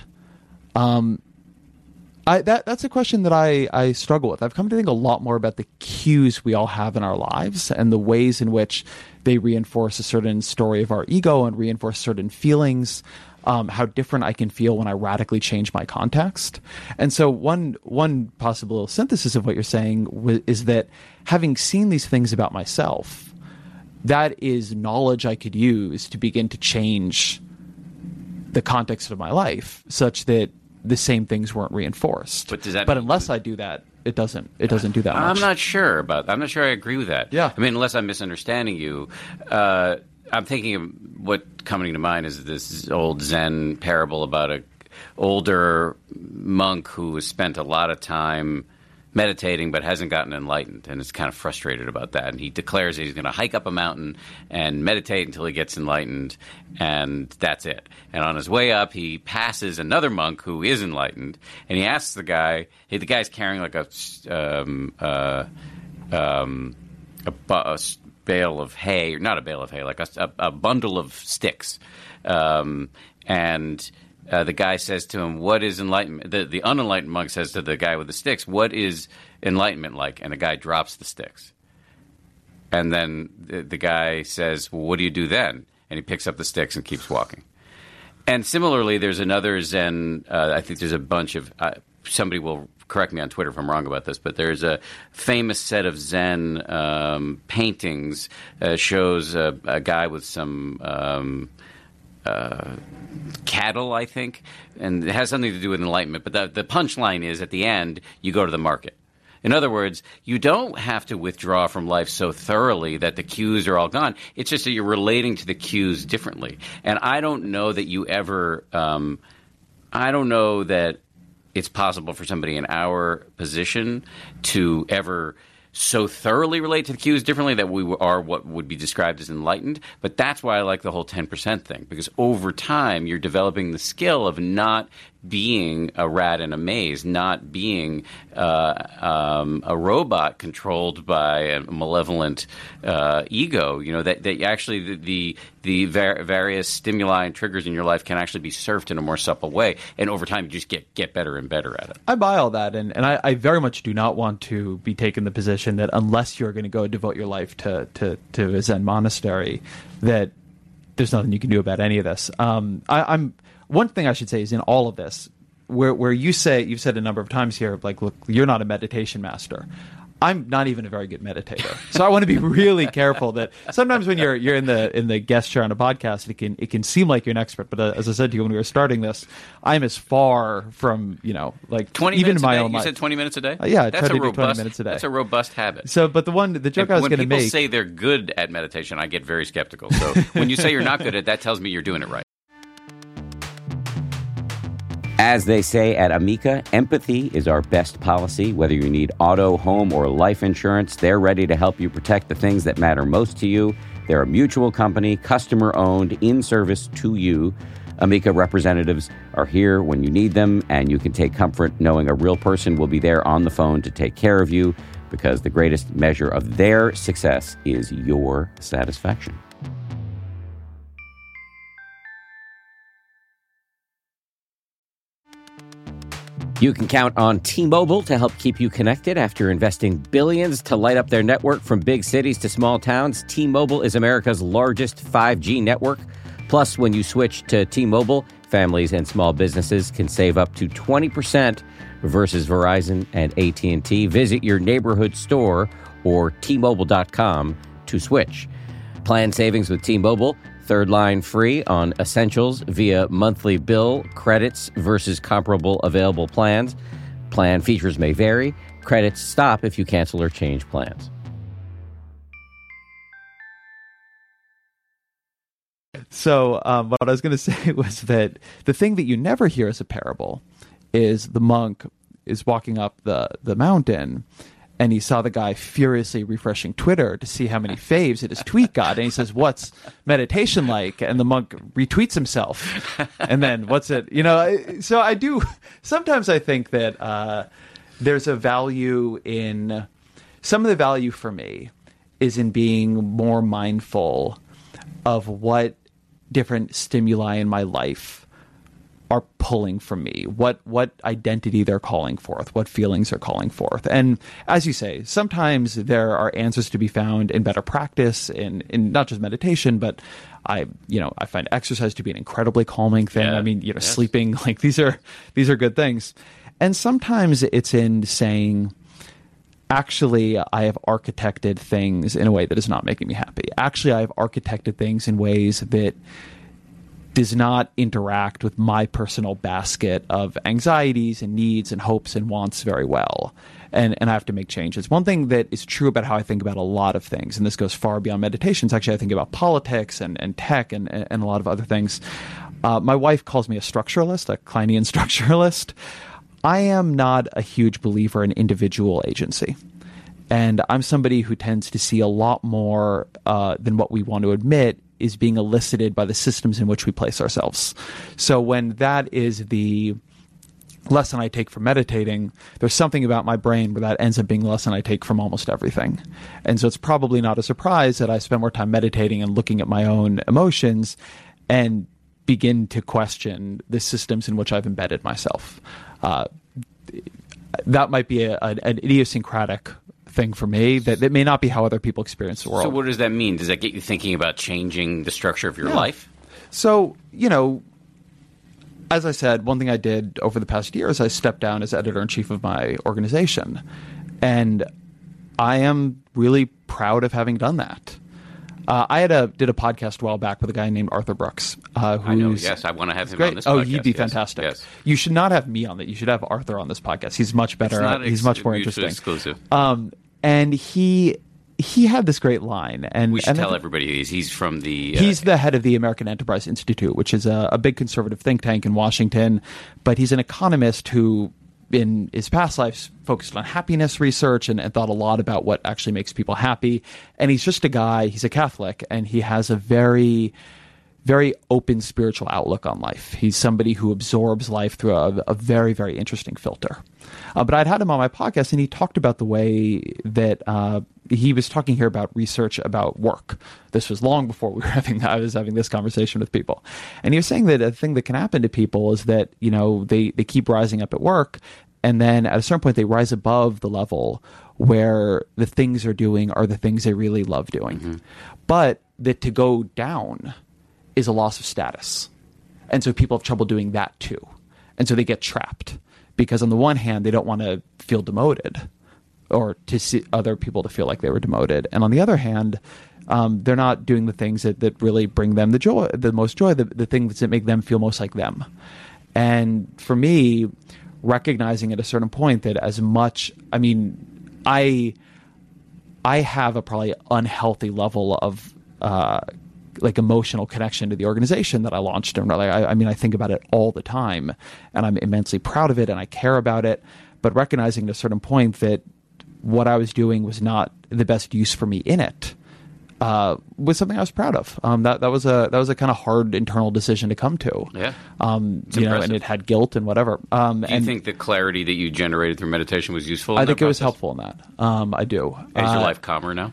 That's a question that I struggle with. I've come to think a lot more about the cues we all have in our lives and the ways in which they reinforce a certain story of our ego and reinforce certain feelings. How different I can feel when I radically change my context. And so one possible synthesis of what you're saying is that having seen these things about myself, that is knowledge I could use to begin to change the context of my life such that the same things weren't reinforced. But unless I do that, it doesn't do that much. I'm not sure I agree with that. Yeah. I mean, unless I'm misunderstanding you. I'm thinking of what coming to mind is this old Zen parable about a older monk who has spent a lot of time meditating but hasn't gotten enlightened and is kind of frustrated about that. And he declares that he's going to hike up a mountain and meditate until he gets enlightened, and that's it. And on his way up, he passes another monk who is enlightened, and he asks the guy, hey, the guy's carrying like a bale of hay, or not a bale of hay, like a bundle of sticks. And the guy says to him, what is enlightenment? The unenlightened monk says to the guy with the sticks, what is enlightenment like? And the guy drops the sticks. And then the guy says, well, what do you do then? And he picks up the sticks and keeps walking. And similarly, there's another Zen, I think there's a bunch of, somebody will correct me on Twitter if I'm wrong about this, but there's a famous set of Zen paintings, shows a guy with some cattle, I think, and it has something to do with enlightenment. But the punchline is, at the end, you go to the market. In other words, you don't have to withdraw from life so thoroughly that the cues are all gone. It's just that you're relating to the cues differently. And I don't know that you ever I don't know that it's possible for somebody in our position to ever so thoroughly relate to the cues differently that we are what would be described as enlightened. But that's why I like the whole 10% thing, because over time you're developing the skill of not being a rat in a maze, not being a robot controlled by a malevolent ego. You know, that actually the various stimuli and triggers in your life can actually be surfed in a more supple way, and over time you just get better and better at it. I buy all that, and I very much do not want to be taken the position that unless you're going to go devote your life to a Zen monastery, that there's nothing you can do about any of this. I'm one thing I should say is, in all of this, where you've said a number of times here, like, look, you're not a meditation master. I'm not even a very good meditator, so I want to be really careful that sometimes when you're in the guest chair on a podcast, it can seem like you're an expert. But as I said to you when we were starting this, I'm as far from like 20 even minutes in my a day? own You life. said 20 minutes a day? Yeah, I that's try to do robust, 20 minutes a day. That's a robust habit. So, but the joke I was going to make. When people say they're good at meditation, I get very skeptical. So when you say you're not good at it, that tells me you're doing it right. As they say at Amica, empathy is our best policy. Whether you need auto, home, or life insurance, they're ready to help you protect the things that matter most to you. They're a mutual company, customer-owned, in service to you. Amica representatives are here when you need them, and you can take comfort knowing a real person will be there on the phone to take care of you, because the greatest measure of their success is your satisfaction. You can count on T-Mobile to help keep you connected after investing billions to light up their network from big cities to small towns. T-Mobile is America's largest 5G network. Plus, when you switch to T-Mobile, families and small businesses can save up to 20% versus Verizon and AT&T. Visit your neighborhood store or T-Mobile.com to switch. Plan savings with T-Mobile. Third line free on essentials via monthly bill, credits versus comparable available plans. Plan features may vary. Credits stop if you cancel or change plans. So what I was going to say was that the thing that you never hear as a parable is the monk is walking up the mountain, and he saw the guy furiously refreshing Twitter to see how many faves that his tweet got. And he says, "What's meditation like?" And the monk retweets himself. And then, "What's it?" So I do. Sometimes I think that there's a value in, some of the value for me is in being more mindful of what different stimuli in my life are pulling from me, what identity they're calling forth, what feelings are calling forth. And as you say, sometimes there are answers to be found in better practice, in not just meditation, but I find exercise to be an incredibly calming thing. Yeah. I mean, yes. Sleeping, like these are good things. And sometimes it's in saying, actually, I have architected things in a way that is not making me happy. Actually, I have architected things in ways that does not interact with my personal basket of anxieties and needs and hopes and wants very well. And I have to make changes. One thing that is true about how I think about a lot of things, and this goes far beyond meditations, actually I think about politics and tech and a lot of other things. My wife calls me a structuralist, a Kleinian structuralist. I am not a huge believer in individual agency. And I'm somebody who tends to see a lot more than what we want to admit is being elicited by the systems in which we place ourselves. So when that is the lesson I take from meditating, there's something about my brain where that ends up being the lesson I take from almost everything. And so it's probably not a surprise that I spend more time meditating and looking at my own emotions and begin to question the systems in which I've embedded myself. That might be an idiosyncratic thing for me that may not be how other people experience the world. So what does that mean? Does that get you thinking about changing the structure of your life? So, as I said, one thing I did over the past year is I stepped down as editor-in-chief of my organization. And I am really proud of having done that. I did a podcast a while back with a guy named Arthur Brooks. I know, yes. I want to have him great. on this podcast. Oh, he'd be yes. fantastic. Yes. You should not have me on that. You should have Arthur on this podcast. He's much better. He's much more interesting. Exclusive. And he had this great line. And we should tell everybody he's from the... he's the head of the American Enterprise Institute, which is a big conservative think tank in Washington. But he's an economist who, in his past lives, focused on happiness research and thought a lot about what actually makes people happy. And he's just a guy, he's a Catholic, and he has a very, very open spiritual outlook on life. He's somebody who absorbs life through a very, very interesting filter. But I'd had him on my podcast, and he talked about the way that he was talking here about research about work. This was long before I was having this conversation with people. And he was saying that a thing that can happen to people is that, they keep rising up at work, and then at a certain point they rise above the level where the things they're doing are the things they really love doing. Mm-hmm. But that to go down is a loss of status. And so people have trouble doing that too. And so they get trapped because on the one hand, they don't want to feel demoted. or to see other people to feel like they were demoted. And on the other hand, they're not doing the things that really bring them the most joy, the things that make them feel most like them. And for me, recognizing at a certain point that as much, I mean, I have a probably unhealthy level of like emotional connection to the organization that I launched. And I mean, I think about it all the time, and I'm immensely proud of it, and I care about it. But recognizing at a certain point that what I was doing was not the best use for me in it was something I was proud of. That was a kind of hard internal decision to come to. Yeah, and it had guilt and whatever. Do you think the clarity that you generated through meditation was useful? I think it was helpful in that. I do. Is your life calmer now?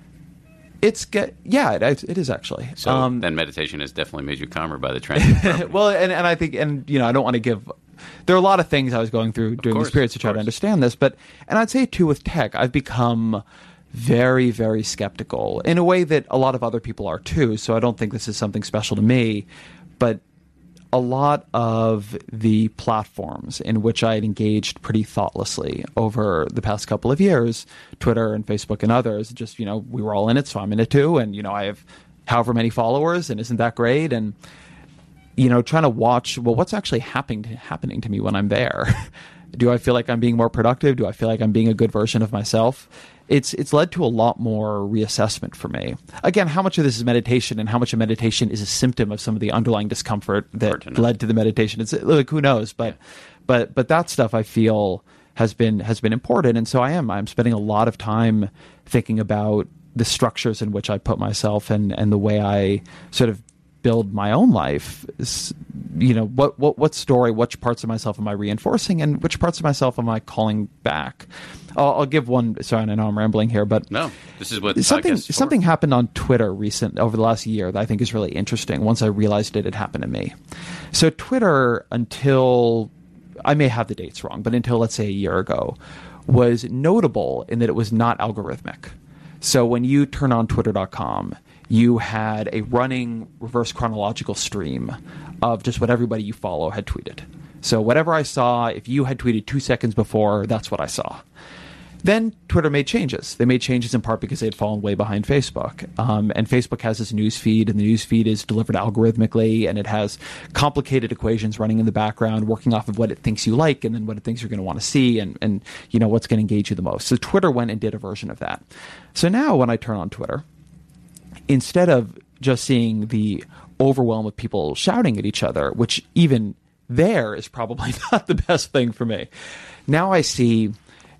It is actually. So then meditation has definitely made you calmer by the trend. Well, and I think, and I don't want to give. There are a lot of things I was going through during these periods to try to understand this, and I'd say too with tech, I've become very, very skeptical in a way that a lot of other people are too. So I don't think this is something special to me, but a lot of the platforms in which I had engaged pretty thoughtlessly over the past couple of years, Twitter and Facebook and others, just, we were all in it, so I'm in it too. And, I have however many followers, and isn't that great? And, trying to watch, well, what's actually happening to me when I'm there? Do I feel like I'm being more productive? Do I feel like I'm being a good version of myself? It's led to a lot more reassessment for me. Again, how much of this is meditation and how much of meditation is a symptom of some of the underlying discomfort that led to the meditation? It's like, who knows? But that stuff I feel has been important. And so I'm spending a lot of time thinking about the structures in which I put myself and the way I sort of build my own life. What story, which parts of myself am I reinforcing, and which parts of myself am I calling back? I'll give one. Sorry, I know I'm rambling here, but no, this is what something happened on Twitter over the last year that I think is really interesting. Once I realized it had happened to me, so Twitter, until I may have the dates wrong, but until let's say a year ago, was notable in that it was not algorithmic. So when you turn on Twitter.com, you had a running reverse chronological stream of just what everybody you follow had tweeted. So whatever I saw, if you had tweeted 2 seconds before, that's what I saw. Then Twitter made changes. They made changes in part because they had fallen way behind Facebook. And Facebook has this news feed, and the news feed is delivered algorithmically, and it has complicated equations running in the background, working off of what it thinks you like, and then what it thinks you're going to want to see, and what's going to engage you the most. So Twitter went and did a version of that. So now when I turn on Twitter, instead of just seeing the overwhelm of people shouting at each other, which even there is probably not the best thing for me, now I see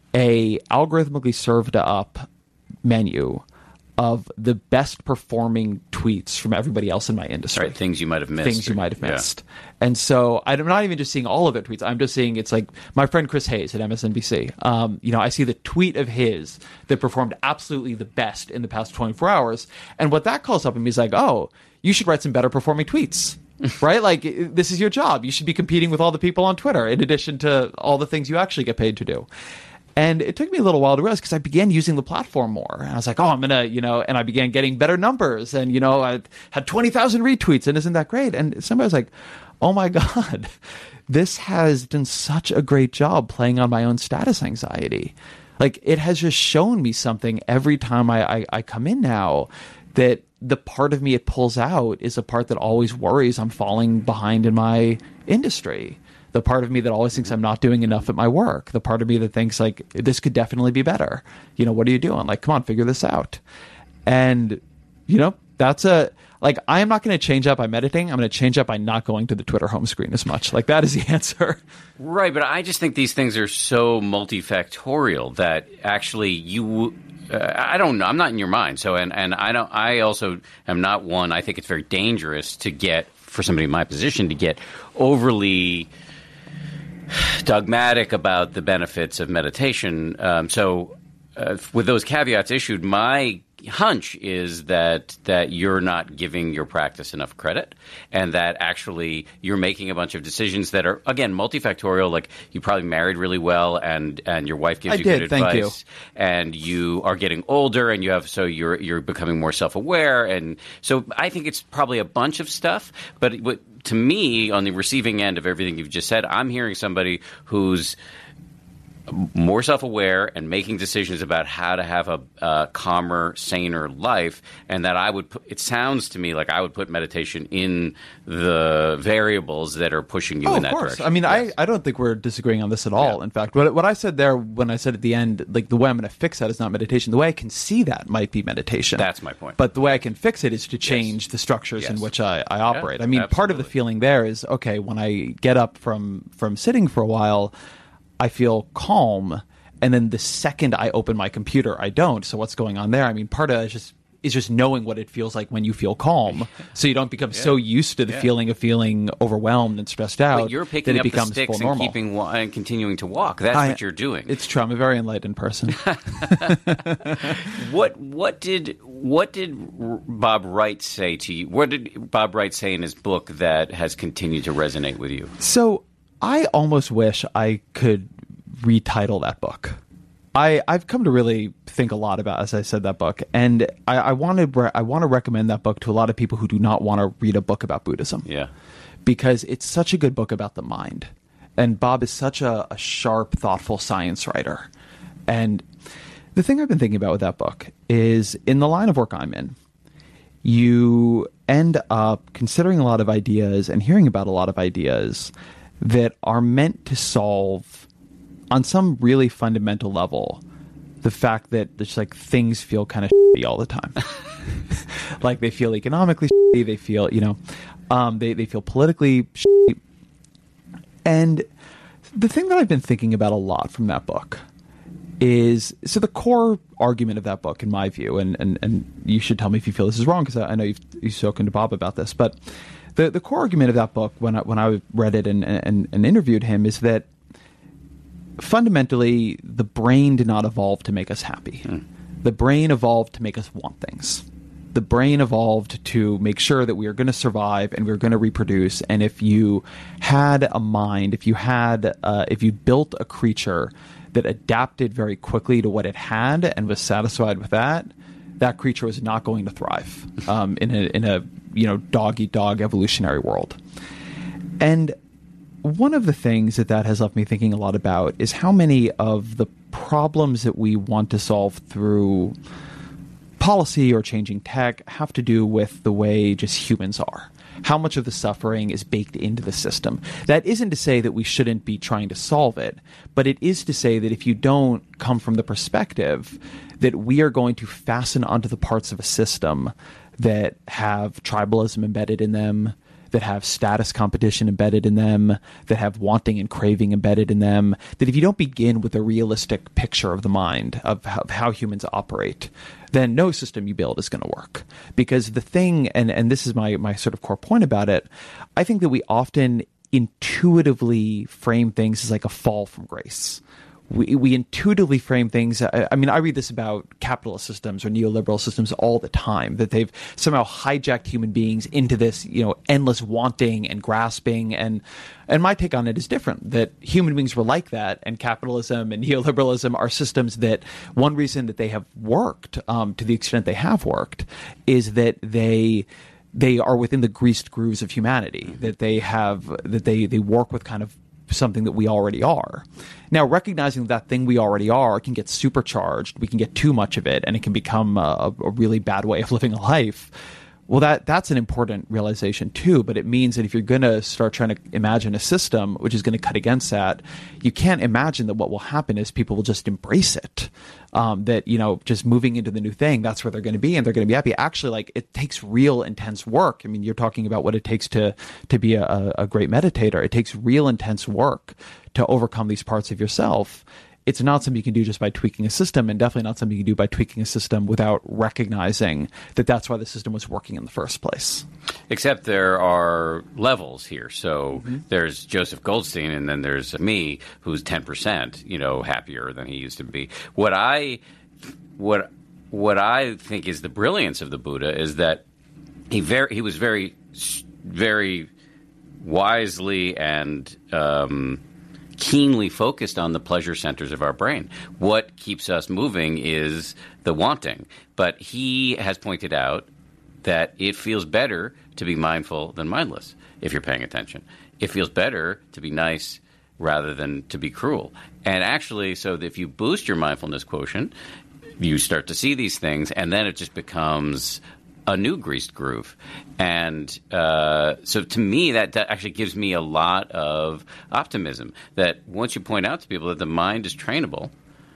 a algorithmically served up menu of the best performing tweets from everybody else in my industry. Right, things you might have missed. Yeah. And so I'm not even just seeing all of their tweets. I'm just seeing, it's like my friend Chris Hayes at MSNBC. I see the tweet of his that performed absolutely the best in the past 24 hours. And what that calls up in me is like, oh, you should write some better performing tweets. Right? Like, this is your job. You should be competing with all the people on Twitter in addition to all the things you actually get paid to do. And it took me a little while to realize, because I began using the platform more. And I was like, oh, I'm going to, and I began getting better numbers. And, I had 20,000 retweets, and isn't that great? And somebody was like, oh my God, this has done such a great job playing on my own status anxiety. Like, it has just shown me something every time I come in now, that the part of me it pulls out is a part that always worries I'm falling behind in my industry. The part of me that always thinks I'm not doing enough at my work. The part of me that thinks, like, this could definitely be better. What are you doing? Like, come on, figure this out. And, that's I am not going to change up by meditating. I'm going to change up by not going to the Twitter home screen as much. Like, that is the answer. Right, but I just think these things are so multifactorial that actually I don't know. I'm not in your mind. So, and I also am not one. I think it's very dangerous for somebody in my position to get overly dogmatic about the benefits of meditation. With those caveats issued, my hunch is that you're not giving your practice enough credit, and that actually you're making a bunch of decisions that are, again, multifactorial. Like, you probably married really well, and your wife gives you good advice, and you are getting older, and you're becoming more self-aware, and so I think it's probably a bunch of stuff. But to me, on the receiving end of everything you've just said, I'm hearing somebody who's more self-aware and making decisions about how to have a calmer, saner life, and that it sounds to me like I would put meditation in the variables that are pushing you in that direction. I mean, yes. I don't think we're disagreeing on this at all. Yeah. In fact, what I said there when I said at the end, like the way I'm going to fix that is not meditation. The way I can see that might be meditation. That's my point. But the way I can fix it is to change the structures in which I operate. I mean, part of the feeling there is, okay, when I get up from sitting for a while, I feel calm, and then the second I open my computer, I don't. So what's going on there? I mean, part of it is just knowing what it feels like when you feel calm, so you don't become so used to the feeling of feeling overwhelmed and stressed out. But you're picking up the sticks and continuing to walk. That's what you're doing. It's true. I'm a very enlightened person. What did Bob Wright say to you? What did Bob Wright say in his book that has continued to resonate with you? So I almost wish I could retitle that book. I've come to really think a lot about, as I said, that book, and I want to recommend that book to a lot of people who do not want to read a book about Buddhism. Yeah, because it's such a good book about the mind, and Bob is such a sharp, thoughtful science writer. And the thing I've been thinking about with that book is, in the line of work I'm in, you end up considering a lot of ideas and hearing about a lot of ideas that are meant to solve, on some really fundamental level, the fact that just like things feel kind of shitty all the time. Like they feel economically shitty, they feel, they feel politically shitty. And the thing that I've been thinking about a lot from that book is, so the core argument of that book, in my view, and you should tell me if you feel this is wrong, because I know you've spoken to Bob about this, but the core argument of that book, when I read it and interviewed him, is that fundamentally the brain did not evolve to make us happy. The brain evolved to make us want things. The brain evolved to make sure that we are going to survive and we're going to reproduce. And if you had a mind, if you built a creature that adapted very quickly to what it had and was satisfied with that, that creature was not going to thrive in a dog-eat-dog evolutionary world. And one of the things that has left me thinking a lot about is how many of the problems that we want to solve through policy or changing tech have to do with the way just humans are. How much of the suffering is baked into the system. That isn't to say that we shouldn't be trying to solve it, but it is to say that if you don't come from the perspective that we are going to fasten onto the parts of a system that have tribalism embedded in them, that have status competition embedded in them, that have wanting and craving embedded in them, that if you don't begin with a realistic picture of the mind, of how humans operate, then no system you build is going to work. Because the thing, and this is my sort of core point about it, I think that we often intuitively frame things as like a fall from grace. We intuitively frame things. I mean, I read this about capitalist systems or neoliberal systems all the time, that they've somehow hijacked human beings into this, endless wanting and grasping. And my take on it is different, that human beings were like that, and capitalism and neoliberalism are systems that one reason that they have worked, to the extent they have worked, is that they are within the greased grooves of humanity, that they work with kind of something that we already are. Now, recognizing that thing we already are can get supercharged, we can get too much of it, and it can become a really bad way of living a life. Well, that's an important realization too, but it means that if you're going to start trying to imagine a system which is going to cut against that, you can't imagine that what will happen is people will just embrace it. That, just moving into the new thing, that's where they're going to be and they're going to be happy. Actually, it takes real intense work. I mean, you're talking about what it takes to be a great meditator. It takes real intense work to overcome these parts of yourself. It's not something you can do just by tweaking a system, and definitely not something you can do by tweaking a system without recognizing that that's why the system was working in the first place. Except there are levels here. So there's Joseph Goldstein, and then there's me, who's 10%, happier than he used to be. What I think is the brilliance of the Buddha is that he was very, very wisely and keenly focused on the pleasure centers of our brain. What keeps us moving is the wanting. But he has pointed out that it feels better to be mindful than mindless if you're paying attention. It feels better to be nice rather than to be cruel. And actually, so if you boost your mindfulness quotient, you start to see these things, and then it just becomes a new greased groove. And so to me, that actually gives me a lot of optimism that once you point out to people that the mind is trainable,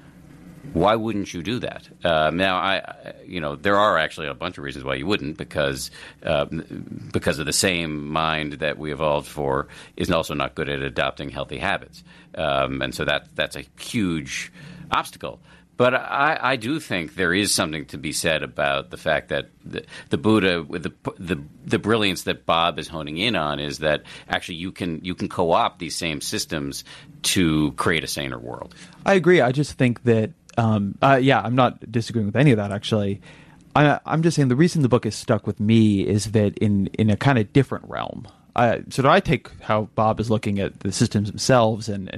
why wouldn't you do that? Now, there are actually a bunch of reasons why you wouldn't, because of the same mind that we evolved for is also not good at adopting healthy habits, and so that's a huge obstacle. But I do think there is something to be said about the fact that the Buddha, with the brilliance that Bob is honing in on, is that actually you can co-opt these same systems to create a saner world. I agree. I just think that, I'm not disagreeing with any of that, actually. I'm just saying the reason the book is stuck with me is that in a kind of different realm. So I take how Bob is looking at the systems themselves and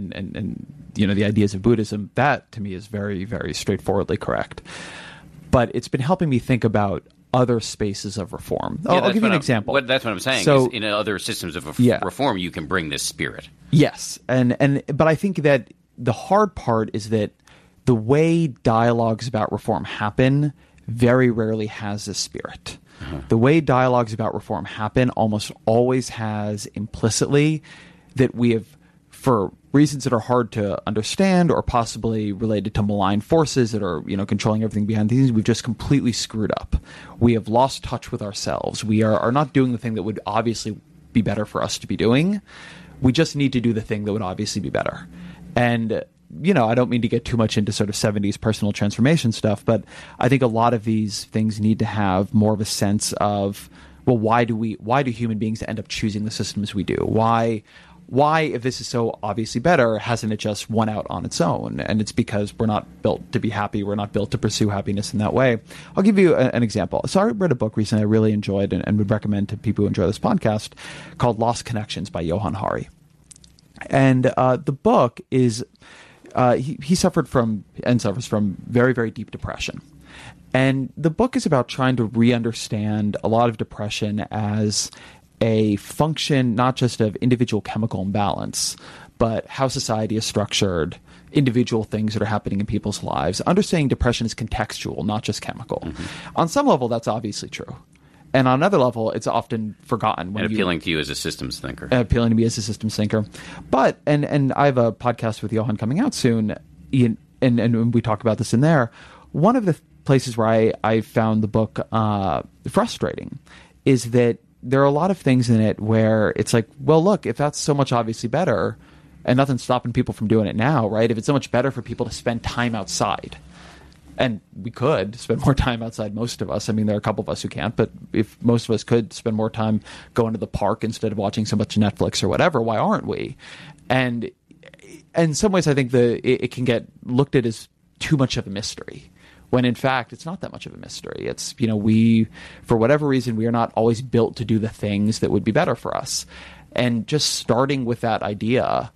the ideas of Buddhism. That to me is very, very straightforwardly correct. But it's been helping me think about other spaces of reform. I'll give you an example. That's what I'm saying. So, is in other systems of reform, you can bring this spirit. Yes, but I think that the hard part is that the way dialogues about reform happen very rarely has this spirit. The way dialogues about reform happen almost always has implicitly that we have, for reasons that are hard to understand or possibly related to malign forces that are, controlling everything behind the scenes, we've just completely screwed up. We have lost touch with ourselves. We are not doing the thing that would obviously be better for us to be doing. We just need to do the thing that would obviously be better. And I don't mean to get too much into sort of 70s personal transformation stuff, but I think a lot of these things need to have more of a sense of, well, why do human beings end up choosing the systems we do? Why, if this is so obviously better, hasn't it just won out on its own? And it's because we're not built to be happy. We're not built to pursue happiness in that way. I'll give you an example. So I read a book recently I really enjoyed and would recommend to people who enjoy this podcast called Lost Connections by Johann Hari. And the book is... he suffers from very, very deep depression. And the book is about trying to re-understand a lot of depression as a function not just of individual chemical imbalance, but how society is structured, individual things that are happening in people's lives. Understanding depression is contextual, not just chemical. On some level, that's obviously true. And on another level, it's often forgotten. And appealing to you as a systems thinker. Appealing to me as a systems thinker. But, and I have a podcast with Johan coming out soon, and we talk about this in there. One of the places where I found the book frustrating is that there are a lot of things in it where it's like, well, look, if that's so much obviously better, and nothing's stopping people from doing it now, right? If it's so much better for people to spend time outside, and we could spend more time outside, most of us. I mean, there are a couple of us who can't, but if most of us could spend more time going to the park instead of watching so much Netflix or whatever, why aren't we? And in some ways, I think it can get looked at as too much of a mystery, when in fact, it's not that much of a mystery. It's, we, for whatever reason, we are not always built to do the things that would be better for us. And just starting with that idea,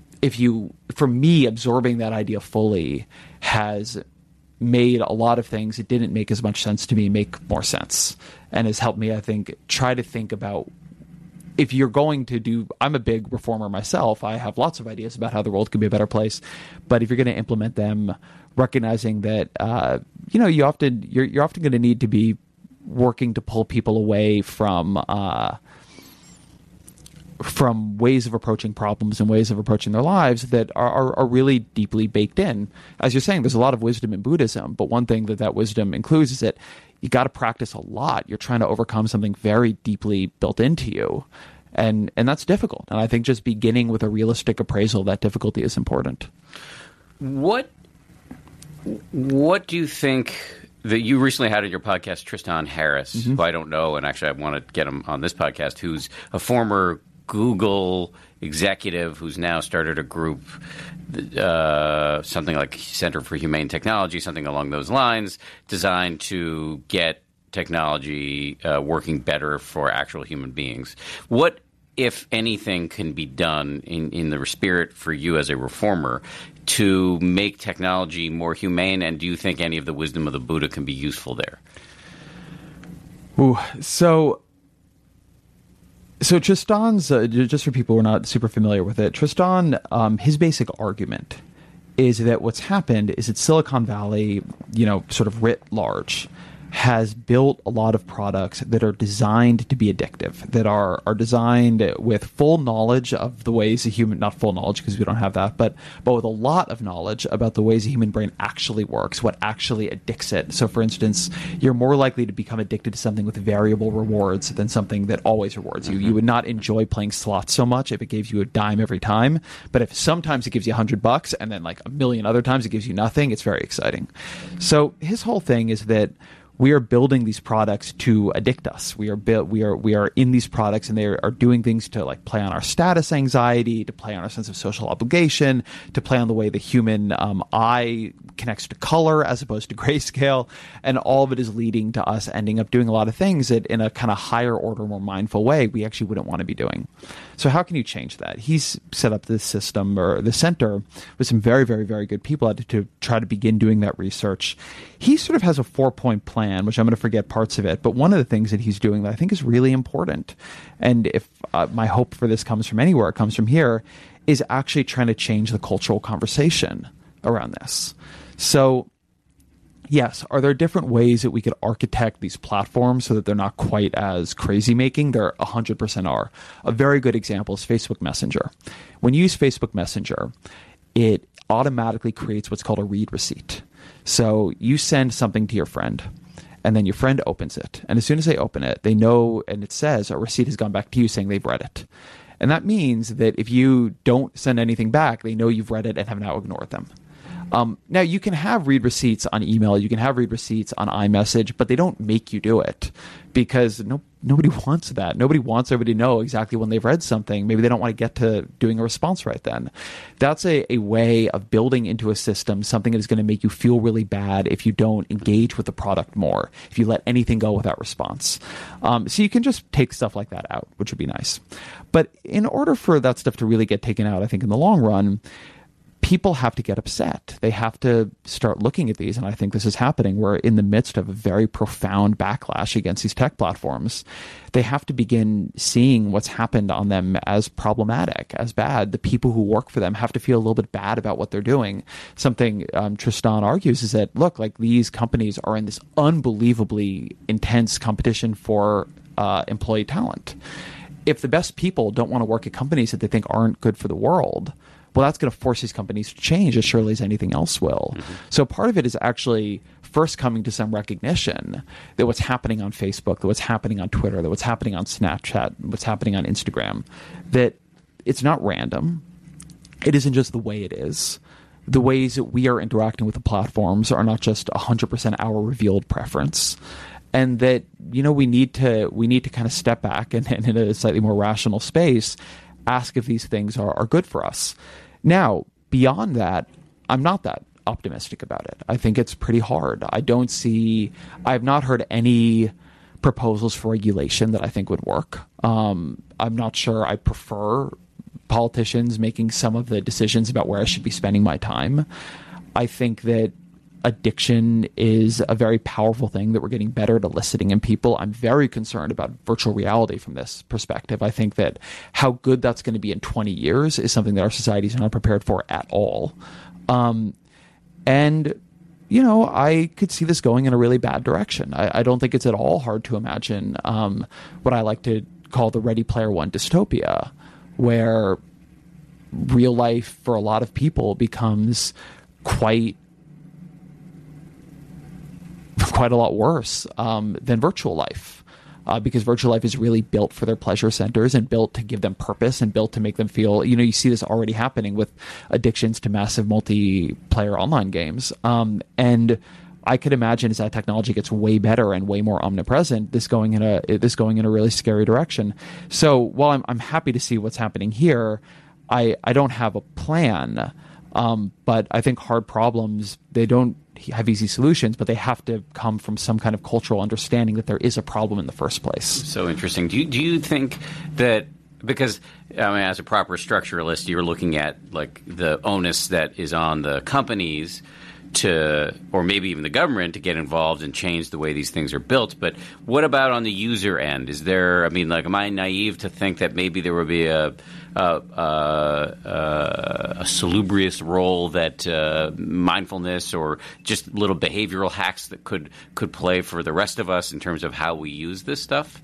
for me, absorbing that idea fully has made a lot of things that didn't make as much sense to me make more sense, and has helped me, I think, try to think about, if you're going to do, I'm a big reformer myself. I have lots of ideas about how the world could be a better place, but if you're going to implement them, recognizing that you're often going to need to be working to pull people away from ways of approaching problems and ways of approaching their lives that are really deeply baked in. As you're saying, there's a lot of wisdom in Buddhism, but one thing that wisdom includes is that you got to practice a lot. You're trying to overcome something very deeply built into you, and that's difficult. And I think just beginning with a realistic appraisal of that difficulty is important. What do you think that you recently had on your podcast Tristan Harris, who I don't know, and actually I want to get him on this podcast, who's a former Google executive who's now started a group, something like Center for Humane Technology, something along those lines, designed to get technology working better for actual human beings. What, if anything, can be done in the spirit for you as a reformer to make technology more humane? And do you think any of the wisdom of the Buddha can be useful there? So So Tristan's, just for people who are not super familiar with it, Tristan, his basic argument is that what's happened is that Silicon Valley, sort of writ large, has built a lot of products that are designed to be addictive, that are designed with full knowledge of the ways a human, not full knowledge because we don't have that, but with a lot of knowledge about the ways the human brain actually works, what actually addicts it. So for instance, you're more likely to become addicted to something with variable rewards than something that always rewards you. You would not enjoy playing slots so much if it gave you a dime every time, but if sometimes it gives you $100 and then like a million other times it gives you nothing, it's very exciting. So his whole thing is that we are building these products to addict us. We are in these products, and they are doing things to like play on our status anxiety, to play on our sense of social obligation, to play on the way the human eye connects to color as opposed to grayscale, and all of it is leading to us ending up doing a lot of things that, in a kind of higher order, more mindful way, we actually wouldn't want to be doing. So how can you change that? He's set up this system, or the center, with some very, very, very good people to try to begin doing that research. He sort of has a 4-point plan, which I'm going to forget parts of it, but one of the things that he's doing that I think is really important, and if my hope for this comes from anywhere, it comes from here, is actually trying to change the cultural conversation around this. So yes, are there different ways that we could architect these platforms so that they're not quite as crazy making? There 100% are. A very good example is Facebook Messenger. When you use Facebook Messenger, it automatically creates what's called a read receipt. So you send something to your friend, and then your friend opens it. And as soon as they open it, they know, and it says a receipt has gone back to you saying they've read it. And that means that if you don't send anything back, they know you've read it and have now ignored them. Now, you can have read receipts on email, you can have read receipts on iMessage, but they don't make you do it because nobody wants that. Nobody wants everybody to know exactly when they've read something. Maybe they don't want to get to doing a response right then. That's a way of building into a system something that is going to make you feel really bad if you don't engage with the product more, if you let anything go without response. So you can just take stuff like that out, which would be nice. But in order for that stuff to really get taken out, I think in the long run, people have to get upset. They have to start looking at these, and I think this is happening. We're in the midst of a very profound backlash against these tech platforms. They have to begin seeing what's happened on them as problematic, as bad. The people who work for them have to feel a little bit bad about what they're doing. Something Tristan argues is that, look, like these companies are in this unbelievably intense competition for employee talent. If the best people don't want to work at companies that they think aren't good for the world, well, that's going to force these companies to change as surely as anything else will. Mm-hmm. So part of it is actually first coming to some recognition that what's happening on Facebook, that what's happening on Twitter, that what's happening on Snapchat, what's happening on Instagram, that it's not random. It isn't just the way it is. The ways that we are interacting with the platforms are not just 100% our revealed preference. And that, we need to kind of step back and in a slightly more rational space, ask if these things are good for us. Now, beyond that, I'm not that optimistic about it. I think it's pretty hard. I have not heard any proposals for regulation that I think would work. I'm not sure I prefer politicians making some of the decisions about where I should be spending my time. I think that addiction is a very powerful thing that we're getting better at eliciting in people. I'm very concerned about virtual reality from this perspective. I think that how good that's going to be in 20 years is something that our societies are not prepared for at all. And I could see this going in a really bad direction. I don't think it's at all hard to imagine what I like to call the Ready Player One dystopia, where real life for a lot of people becomes quite a lot worse than virtual life, because virtual life is really built for their pleasure centers and built to give them purpose and built to make them feel, you see this already happening with addictions to massive multiplayer online games. And I could imagine as that technology gets way better and way more omnipresent, this going in a really scary direction. So while I'm happy to see what's happening here, I don't have a plan. But I think hard problems, they don't have easy solutions, but they have to come from some kind of cultural understanding that there is a problem in the first place. So interesting. Do you think that, because as a proper structuralist, you're looking at like the onus that is on the companies or maybe even the government to get involved and change the way these things are built. But what about on the user end? Is there, am I naive to think that maybe there would be a salubrious role that mindfulness or just little behavioral hacks that could play for the rest of us in terms of how we use this stuff?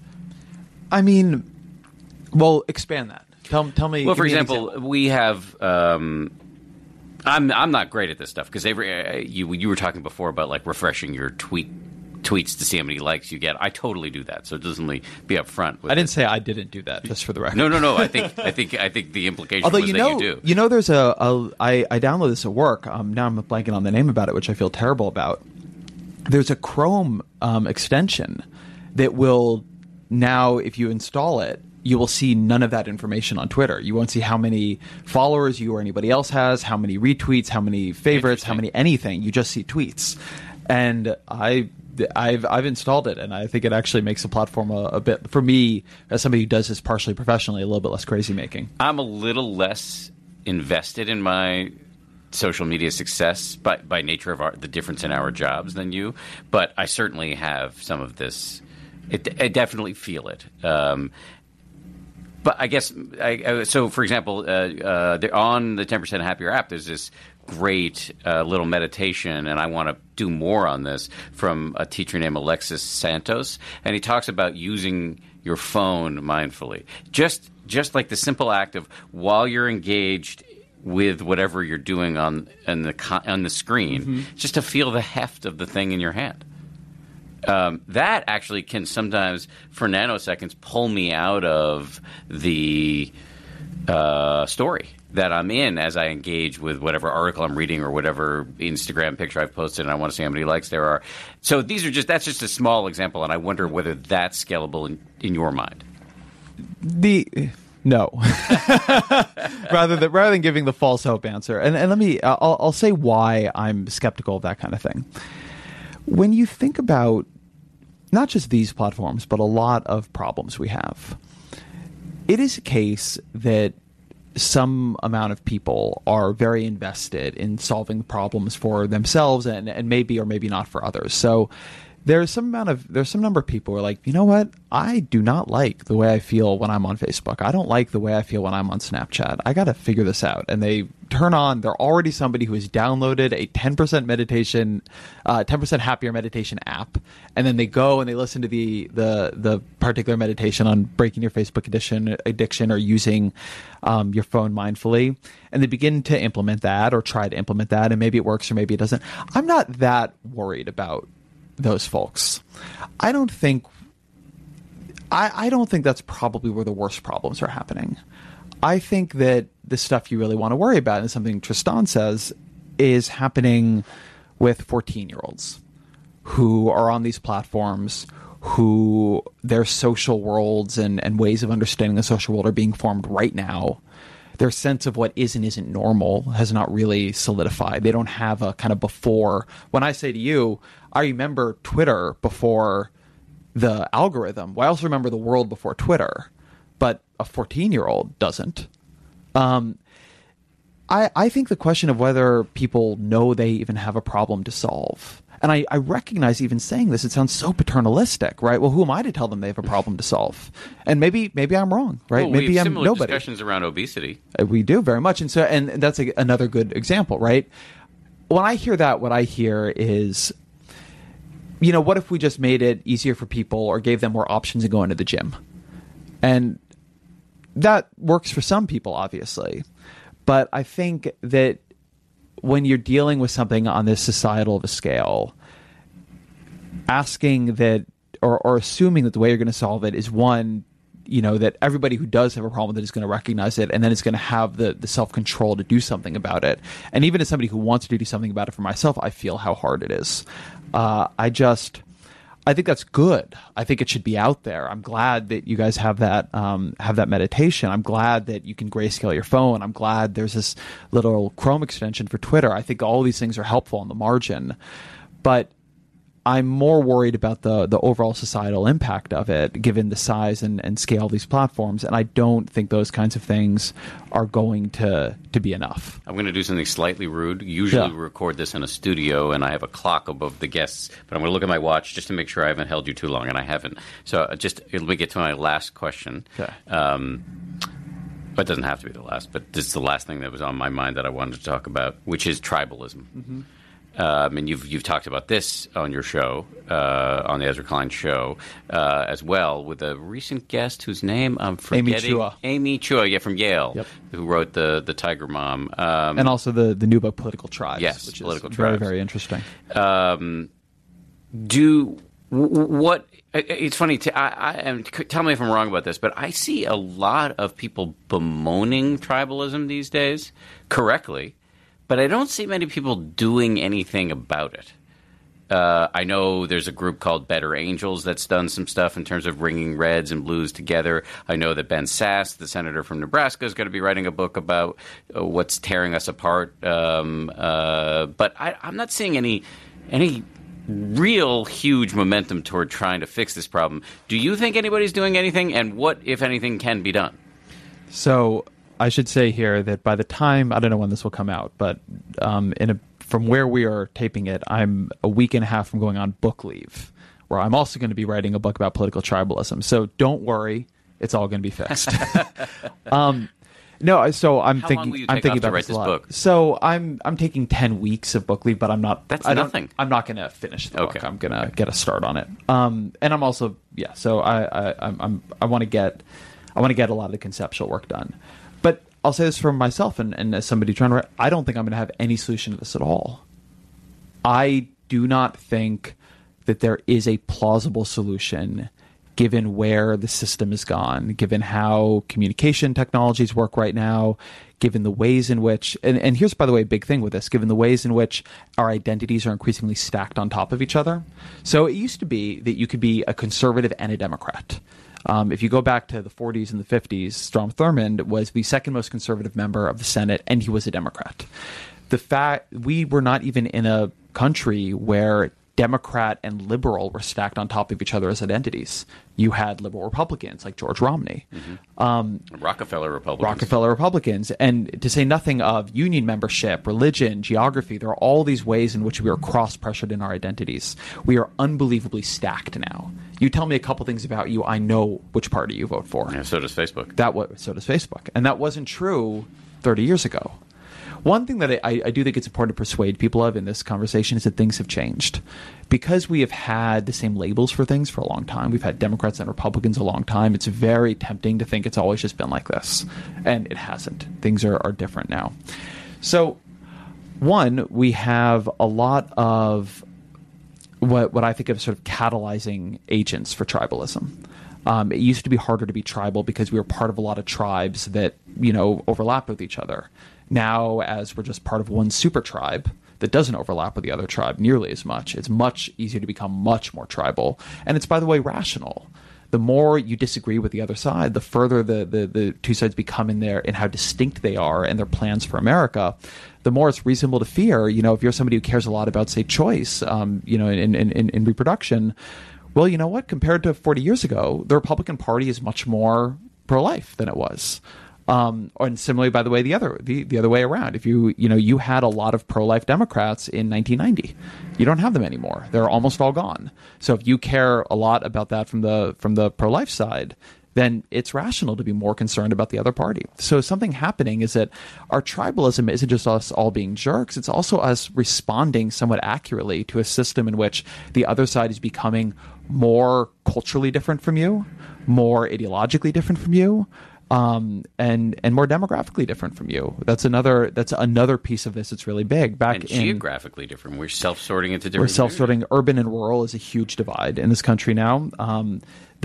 Well, expand that. Tell me. Well, for example, we have. I'm not great at this stuff because you were talking before about like refreshing your tweets to see how many likes you get. I totally do that, so it doesn't be up front. I didn't say I didn't do that, just for the record. No. I think the implication was that you do. You know, there's I downloaded this at work. Now I'm blanking on the name about it, which I feel terrible about. There's a Chrome extension that will now, if you install it, you will see none of that information on Twitter. You won't see how many followers you or anybody else has, how many retweets, how many favorites, how many anything. You just see tweets. And I've installed it, and I think it actually makes the platform a bit, for me, as somebody who does this partially professionally, a little bit less crazy making. I'm a little less invested in my social media success by nature of the difference in our jobs than you, but I certainly have some of this. I definitely feel it. But I guess, so for example, on the 10% Happier app, there's this great little meditation, and I want to do more on this, from a teacher named Alexis Santos. And he talks about using your phone mindfully. Just like the simple act of, while you're engaged with whatever you're doing on the screen, just to feel the heft of the thing in your hand. That actually can sometimes, for nanoseconds, pull me out of the story that I'm in as I engage with whatever article I'm reading or whatever Instagram picture I've posted, and I want to see how many likes there are. So that's just a small example, and I wonder whether that's scalable in your mind. No. rather than giving the false hope answer, and let me, I'll say why I'm skeptical of that kind of thing. When you think about not just these platforms, but a lot of problems we have, it is a case that some amount of people are very invested in solving problems for themselves and maybe or maybe not for others. So there's some number of people who are like, you know what? I do not like the way I feel when I'm on Facebook. I don't like the way I feel when I'm on Snapchat. I got to figure this out. And they turn on, they're already somebody who has downloaded a 10% meditation, 10% Happier meditation app. And then they go and they listen to the particular meditation on breaking your Facebook addiction or using your phone mindfully. And they begin to implement that or try to implement that. And maybe it works or maybe it doesn't. I'm not that worried about those folks. I don't think that's probably where the worst problems are happening. I think that the stuff you really want to worry about, and something Tristan says, is happening with 14-year-olds who are on these platforms, who their social worlds and ways of understanding the social world are being formed right now. Their sense of what is and isn't normal has not really solidified. They don't have a kind of before. When I say to you, I remember Twitter before the algorithm. Well, I also remember the world before Twitter, but a 14-year-old doesn't. I think the question of whether people know they even have a problem to solve, and I recognize even saying this, it sounds so paternalistic, right? Well, who am I to tell them they have a problem to solve? And maybe I'm wrong, right? Well, maybe we have I'm similar nobody. Discussions around obesity. We do very much, and that's another good example, right? When I hear that, what I hear is, what if we just made it easier for people or gave them more options to go into the gym? And that works for some people, obviously. But I think that when you're dealing with something on this societal of a scale, asking that or assuming that the way you're going to solve it is one, that everybody who does have a problem with it is going to recognize it, and then it's going to have the self-control to do something about it. And even as somebody who wants to do something about it for myself, I feel how hard it is. I think that's good. I think it should be out there. I'm glad that you guys have that meditation. I'm glad that you can grayscale your phone. I'm glad there's this little Chrome extension for Twitter. I think all these things are helpful on the margin. But I'm more worried about the overall societal impact of it, given the size and scale of these platforms. And I don't think those kinds of things are going to be enough. I'm going to do something slightly rude. Usually we record this in a studio, and I have a clock above the guests. But I'm going to look at my watch just to make sure I haven't held you too long, and I haven't. So let me get to my last question. Okay. But it doesn't have to be the last, but this is the last thing that was on my mind that I wanted to talk about, which is tribalism. Mm-hmm. And you've talked about this on your show, on the Ezra Klein show, as well, with a recent guest whose name I'm forgetting. Amy Chua, from Yale, who wrote the Tiger Mom. And also the new book, Political Tribes, which Political is Tribes. very, very interesting. It's funny, tell me if I'm wrong about this, but I see a lot of people bemoaning tribalism these days, correctly. But I don't see many people doing anything about it. I know there's a group called Better Angels that's done some stuff in terms of bringing reds and blues together. I know that Ben Sasse, the senator from Nebraska, is going to be writing a book about what's tearing us apart. But I'm not seeing any real huge momentum toward trying to fix this problem. Do you think anybody's doing anything? And what, if anything, can be done? So I should say here that by the time, I don't know when this will come out, but from where we are taping it, I'm a week and a half from going on book leave, where I'm also going to be writing a book about political tribalism. So don't worry, it's all going to be fixed. No, so I'm How thinking. long will you I'm take thinking off to about write this a lot. book? So I'm taking 10 weeks of book leave, but I'm not. That's nothing. I'm not going to finish the book. Okay. I'm going to get a start on it. And I'm also So I want to get a lot of the conceptual work done. But I'll say this for myself and as somebody trying to write, I don't think I'm going to have any solution to this at all. I do not think that there is a plausible solution given where the system has gone, given how communication technologies work right now, given the ways in which, and here's, by the way, a big thing with this, given the ways in which our identities are increasingly stacked on top of each other. So it used to be that you could be a conservative and a Democrat. If you go back to the 40s and the 50s, Strom Thurmond was the second most conservative member of the Senate, and he was a Democrat. The fact we were not even in a country where Democrat and liberal were stacked on top of each other as identities. You had liberal Republicans like George Romney. Mm-hmm. Rockefeller Republicans. And to say nothing of union membership, religion, geography, there are all these ways in which we are cross-pressured in our identities. We are unbelievably stacked now. You tell me a couple things about you, I know which party you vote for. Yeah, so does Facebook. So does Facebook. And that wasn't true 30 years ago. One thing that I do think it's important to persuade people of in this conversation is that things have changed. Because we have had the same labels for things for a long time, we've had Democrats and Republicans a long time, it's very tempting to think it's always just been like this. And it hasn't. Things are different now. So, one, we have a lot of what I think of as sort of catalyzing agents for tribalism. It used to be harder to be tribal because we were part of a lot of tribes that, overlapped with each other. Now, as we're just part of one super tribe that doesn't overlap with the other tribe nearly as much, it's much easier to become much more tribal. And it's, by the way, rational. The more you disagree with the other side, the further the two sides become in how distinct they are and their plans for America, the more it's reasonable to fear, if you're somebody who cares a lot about, say, choice, in reproduction, well, you know what? Compared to 40 years ago, the Republican Party is much more pro-life than it was. And similarly, by the way, the other way around. If you had a lot of pro-life Democrats in 1990, you don't have them anymore. They're almost all gone. So if you care a lot about that from the pro-life side, then it's rational to be more concerned about the other party. So something happening is that our tribalism isn't just us all being jerks. It's also us responding somewhat accurately to a system in which the other side is becoming more culturally different from you, more ideologically different from you, and more demographically different from you. That's another piece of this that's really big. Geographically different. We're self-sorting into different. We're self-sorting. Urban and rural is a huge divide in this country now. I'm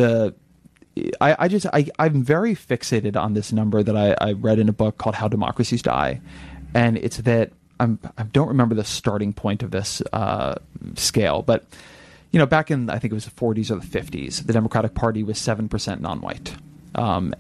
very fixated on this number that I read in a book called How Democracies Die, and it's that I don't remember the starting point of this scale, but back in, I think it was the 40s or the 50s, the Democratic Party was 7% non-white. And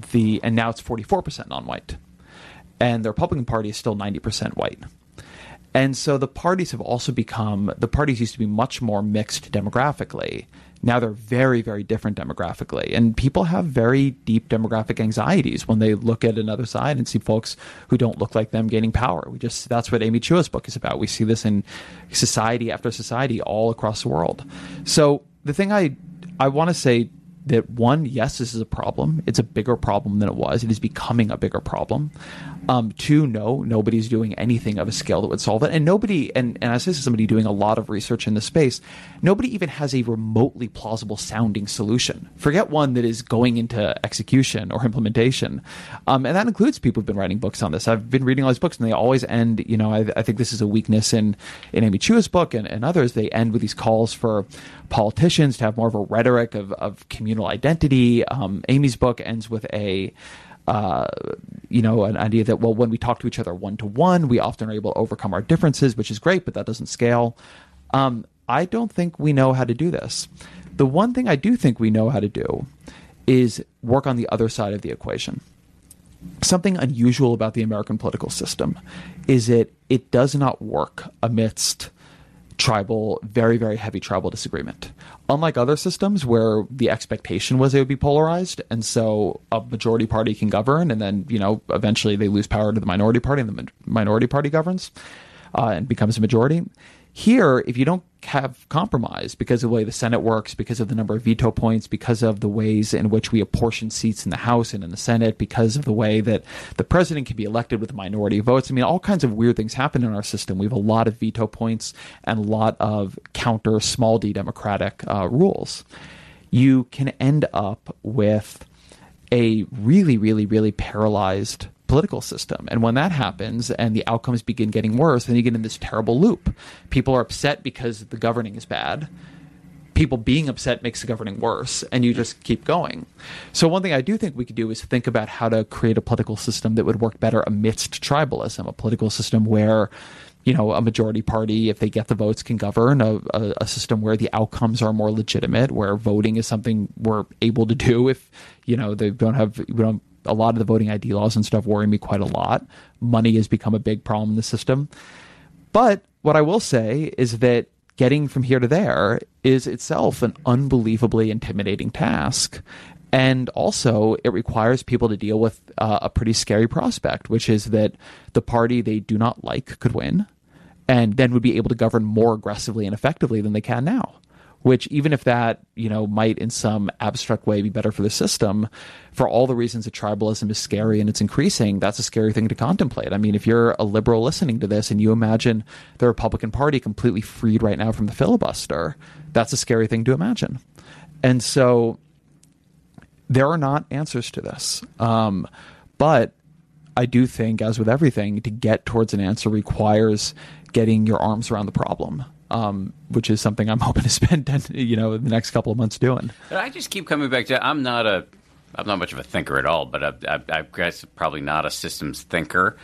now it's 44% non-white, and the Republican Party is still 90% white. And so the parties have also become, the parties used to be much more mixed demographically. Now they're very, very different demographically. And people have very deep demographic anxieties when they look at another side and see folks who don't look like them gaining power. That's what Amy Chua's book is about. We see this in society after society all across the world. So the thing I want to say that, one, yes, this is a problem. It's a bigger problem than it was. It is becoming a bigger problem. Two, no, nobody's doing anything of a scale that would solve it. And nobody, and as this is somebody doing a lot of research in this space, nobody even has a remotely plausible sounding solution. Forget one that is going into execution or implementation. And that includes people who've been writing books on this. I've been reading all these books and they always end, I think this is a weakness in Amy Chua's book and others. They end with these calls for politicians to have more of a rhetoric of communal identity. Amy's book ends with an idea that, well, when we talk to each other one-to-one, we often are able to overcome our differences, which is great, but that doesn't scale. I don't think we know how to do this. The one thing I do think we know how to do is work on the other side of the equation. Something unusual about the American political system is that it does not work amidst very, very heavy tribal disagreement. Unlike other systems where the expectation was they would be polarized, and so a majority party can govern, and then, eventually they lose power to the minority party, and the minority party governs and becomes a majority. Here, if you don't have compromise because of the way the Senate works, because of the number of veto points, because of the ways in which we apportion seats in the House and in the Senate, because of the way that the president can be elected with a minority of votes. I mean, all kinds of weird things happen in our system. We have a lot of veto points and a lot of counter small d democratic rules. You can end up with a really, really, really paralyzed political system. And when that happens and the outcomes begin getting worse, then you get in this terrible loop. People are upset because the governing is bad. People being upset makes the governing worse, and you just keep going. So one thing I do think we could do is think about how to create a political system that would work better amidst tribalism, a political system where a majority party, if they get the votes, can govern, a system where the outcomes are more legitimate, where voting is something we're able to do if, they don't have, a lot of the voting ID laws and stuff worry me quite a lot. Money has become a big problem in the system. But what I will say is that getting from here to there is itself an unbelievably intimidating task. And also, it requires people to deal with a pretty scary prospect, which is that the party they do not like could win, and then would be able to govern more aggressively and effectively than they can now. Which, even if that, might in some abstract way be better for the system, for all the reasons that tribalism is scary and it's increasing, that's a scary thing to contemplate. I mean, if you're a liberal listening to this and you imagine the Republican Party completely freed right now from the filibuster, that's a scary thing to imagine. And so there are not answers to this. But I do think, as with everything, to get towards an answer requires getting your arms around the problem. Which is something I'm hoping to spend, the next couple of months doing. I just keep coming back to I'm not much of a thinker at all, but I guess probably not a systems thinker.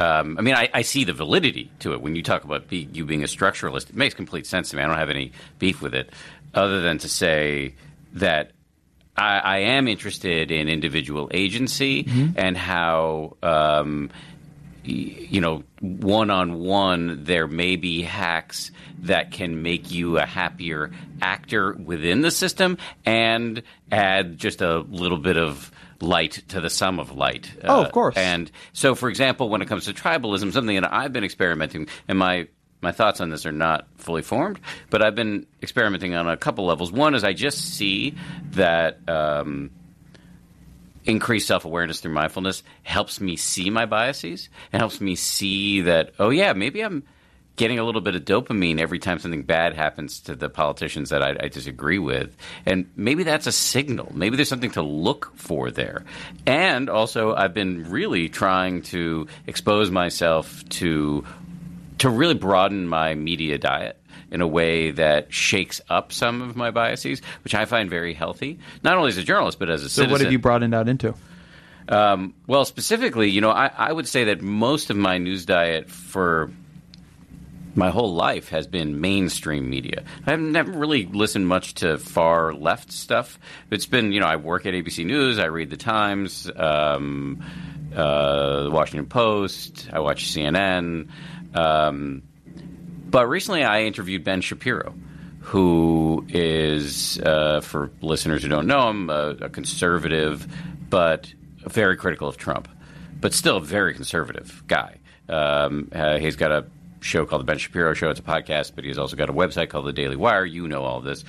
I see the validity to it when you talk about you being a structuralist. It makes complete sense to me. I don't have any beef with it, other than to say that I am interested in individual agency and how. One-on-one, there may be hacks that can make you a happier actor within the system and add just a little bit of light to the sum of light. Of course. And so, for example, when it comes to tribalism, something that I've been experimenting, and my thoughts on this are not fully formed, but I've been experimenting on a couple levels. One is I just see that increased self-awareness through mindfulness helps me see my biases and helps me see that, maybe I'm getting a little bit of dopamine every time something bad happens to the politicians that I disagree with. And maybe that's a signal. Maybe there's something to look for there. And also, I've been really trying to expose myself to really broaden my media diet in a way that shakes up some of my biases, which I find very healthy, not only as a journalist, but as a citizen. So what have you broadened out into? Well, specifically, I would say that most of my news diet for my whole life has been mainstream media. I've never really listened much to far left stuff. It's been, I work at ABC News, I read the Times, the Washington Post, I watch CNN, But recently I interviewed Ben Shapiro, who is, for listeners who don't know him, a conservative, but very critical of Trump, but still a very conservative guy. He's got a show called The Ben Shapiro Show. It's a podcast, but he's also got a website called The Daily Wire. You know all this.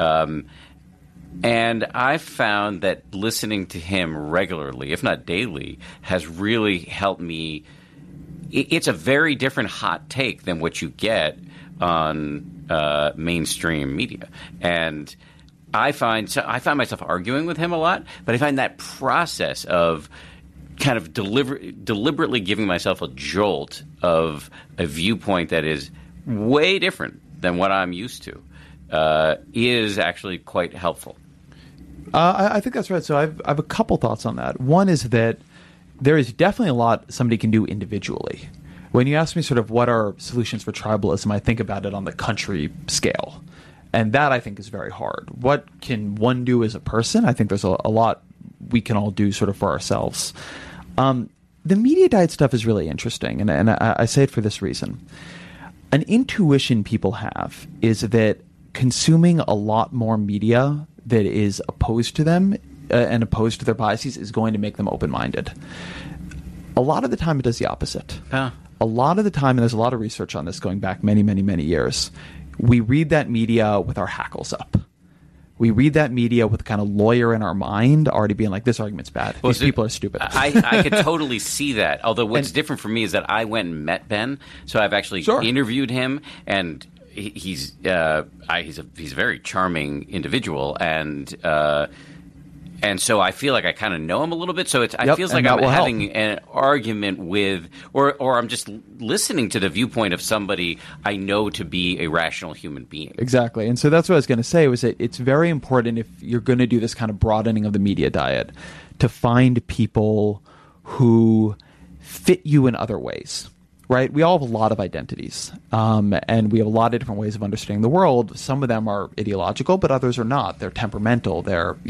And I found that listening to him regularly, if not daily, has really helped me. It's a very different hot take than what you get on mainstream media. And I find myself arguing with him a lot, but I find that process of kind of deliberately giving myself a jolt of a viewpoint that is way different than what I'm used to is actually quite helpful. I think that's right. So I have a couple thoughts on that. One is that there is definitely a lot somebody can do individually. When you ask me sort of what are solutions for tribalism, I think about it on the country scale. And that, I think, is very hard. What can one do as a person? I think there's a lot we can all do sort of for ourselves. The media diet stuff is really interesting, and I say it for this reason. An intuition people have is that consuming a lot more media that is opposed to them and opposed to their biases is going to make them open-minded. A lot of the time, it does the opposite. A lot of the time, and there's a lot of research on this going back many, many, many years, we read that media with our hackles up. We read that media with the kind of lawyer in our mind already being like, this argument's bad. These people are stupid. I could totally see that. Although what's different for me is that I went and met Ben. So I've actually interviewed him, and he's a very charming individual. And so I feel like I kind of know him a little bit. So it feels like I'm having an argument with, or I'm just listening to the viewpoint of somebody I know to be a rational human being. Exactly. And so that's what I was going to say, was that it's very important, if you're going to do this kind of broadening of the media diet, to find people who fit you in other ways. Right? We all have a lot of identities, and we have a lot of different ways of understanding the world. Some of them are ideological, but others are not. They're temperamental.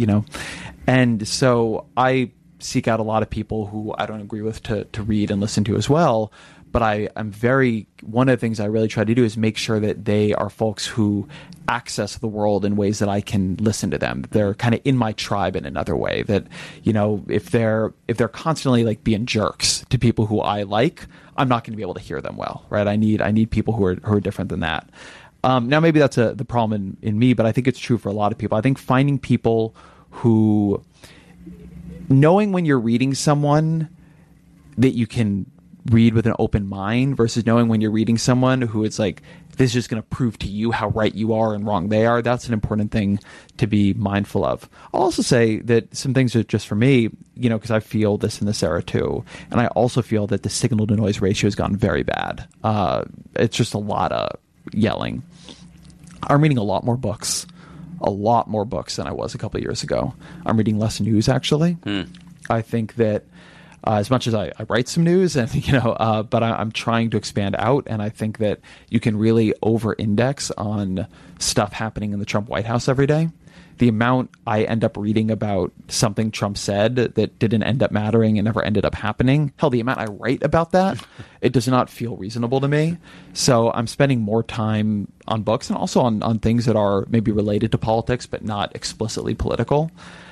And so I seek out a lot of people who I don't agree with to read and listen to as well. But one of the things I really try to do is make sure that they are folks who access the world in ways that I can listen to them. They're kind of in my tribe in another way. That, if they're constantly like being jerks to people who I like, I'm not going to be able to hear them well, right? I need people who are different than that. Now maybe that's the problem in me, but I think it's true for a lot of people. I think finding people who, knowing when you're reading someone that you can read with an open mind versus knowing when you're reading someone who it's like, this is just going to prove to you how right you are and wrong they are. That's an important thing to be mindful of. I'll also say that some things are just for me, because I feel this in this era too. And I also feel that the signal to noise ratio has gotten very bad. It's just a lot of yelling. I'm reading a lot more books than I was a couple of years ago. I'm reading less news, actually. I think that as much as I write some news, and but I'm trying to expand out, and I think that you can really over-index on stuff happening in the Trump White House every day. The amount I end up reading about something Trump said that didn't end up mattering and never ended up happening, hell, the amount I write about that, it does not feel reasonable to me. So I'm spending more time on books and also on things that are maybe related to politics but not explicitly political.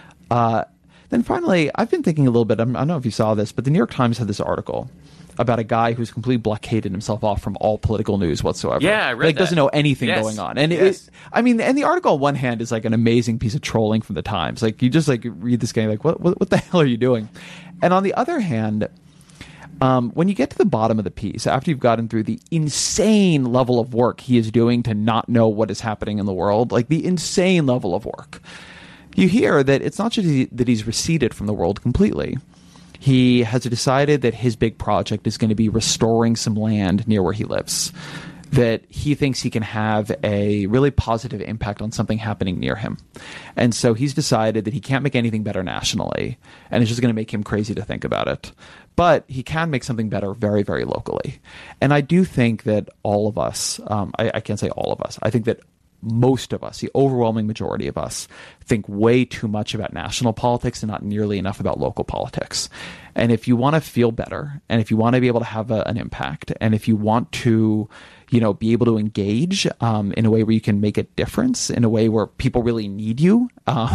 Then finally, I've been thinking a little bit, I don't know if you saw this, but the New York Times had this article about a guy who's completely blockaded himself off from all political news whatsoever. Yeah, I read that. Doesn't know anything going on. And and the article on one hand is like an amazing piece of trolling from the Times. Like you just like read this guy like, what the hell are you doing? And on the other hand, when you get to the bottom of the piece, after you've gotten through the insane level of work he is doing to not know what is happening in the world, like the insane level of work, you hear that it's not just that he's receded from the world completely. He has decided that his big project is going to be restoring some land near where he lives, that he thinks he can have a really positive impact on something happening near him. And so he's decided that he can't make anything better nationally, and it's just going to make him crazy to think about it. But he can make something better very, very locally. And I do think that all of us, I can't say all of us, I think that most of us, the overwhelming majority of us, think way too much about national politics and not nearly enough about local politics. And if you want to feel better, and if you want to be able to have an impact, and if you want to, be able to engage in a way where you can make a difference, in a way where people really need you,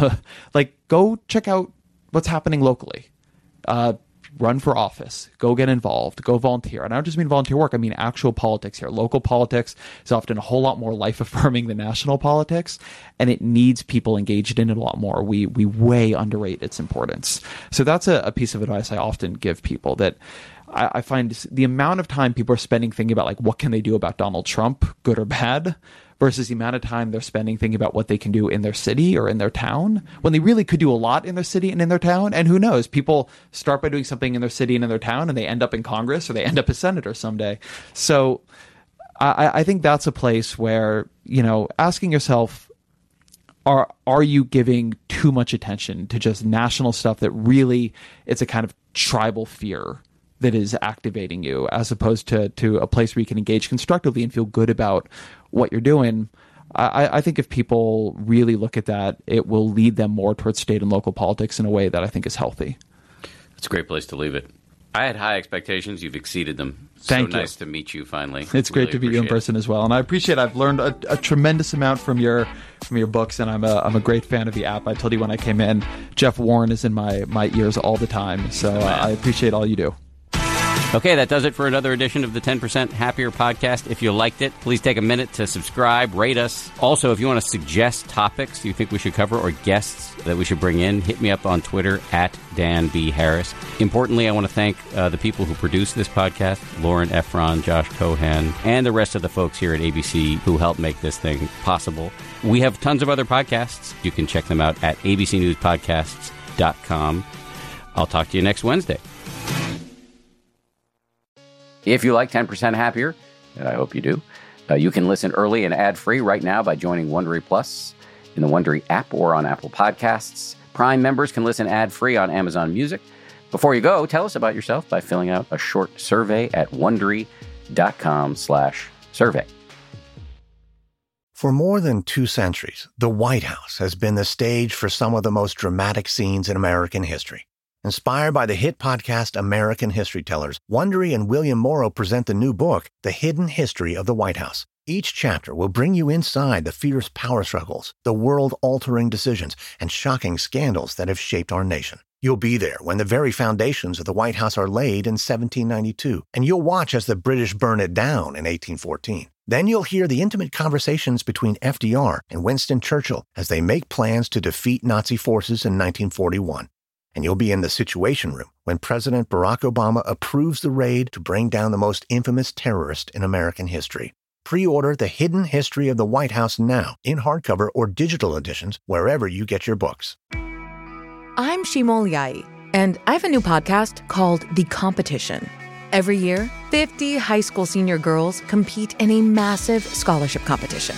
go check out what's happening locally. Run for office, go get involved, go volunteer. And I don't just mean volunteer work, I mean actual politics here. Local politics is often a whole lot more life-affirming than national politics, and it needs people engaged in it a lot more. We way underrate its importance. So that's a piece of advice I often give people, that I find the amount of time people are spending thinking about, what can they do about Donald Trump, good or bad, versus the amount of time they're spending thinking about what they can do in their city or in their town, when they really could do a lot in their city and in their town. And who knows, people start by doing something in their city and in their town, and they end up in Congress or they end up as senator someday. So I think that's a place where, asking yourself, are you giving too much attention to just national stuff that really it's a kind of tribal fear that is activating you, as opposed to a place where you can engage constructively and feel good about what you're doing? I think if people really look at that, it will lead them more towards state and local politics in a way that I think is healthy. It's a great place to leave it. I had high expectations. You've exceeded them. Thank you. Nice to meet you finally. It's great to meet you in person as well. And I appreciate I've learned a tremendous amount from your books, and I'm a great fan of the app. I told you when I came in, Jeff Warren is in my ears all the time. So I appreciate all you do. Okay, that does it for another edition of the 10% Happier podcast. If you liked it, please take a minute to subscribe, rate us. Also, if you want to suggest topics you think we should cover or guests that we should bring in, hit me up on Twitter at Dan B. Harris. Importantly, I want to thank the people who produce this podcast, Lauren Efron, Josh Cohan, and the rest of the folks here at ABC who helped make this thing possible. We have tons of other podcasts. You can check them out at abcnewspodcasts.com. I'll talk to you next Wednesday. If you like 10% Happier, and I hope you do, you can listen early and ad-free right now by joining Wondery Plus in the Wondery app or on Apple Podcasts. Prime members can listen ad-free on Amazon Music. Before you go, tell us about yourself by filling out a short survey at Wondery.com/survey. For more than 2 centuries, the White House has been the stage for some of the most dramatic scenes in American history. Inspired by the hit podcast American History Tellers, Wondery and William Morrow present the new book, The Hidden History of the White House. Each chapter will bring you inside the fierce power struggles, the world-altering decisions, and shocking scandals that have shaped our nation. You'll be there when the very foundations of the White House are laid in 1792, and you'll watch as the British burn it down in 1814. Then you'll hear the intimate conversations between FDR and Winston Churchill as they make plans to defeat Nazi forces in 1941. And you'll be in the Situation Room when President Barack Obama approves the raid to bring down the most infamous terrorist in American history. Pre-order The Hidden History of the White House now in hardcover or digital editions wherever you get your books. I'm Shimol Yai, and I have a new podcast called The Competition. Every year, 50 high school senior girls compete in a massive scholarship competition.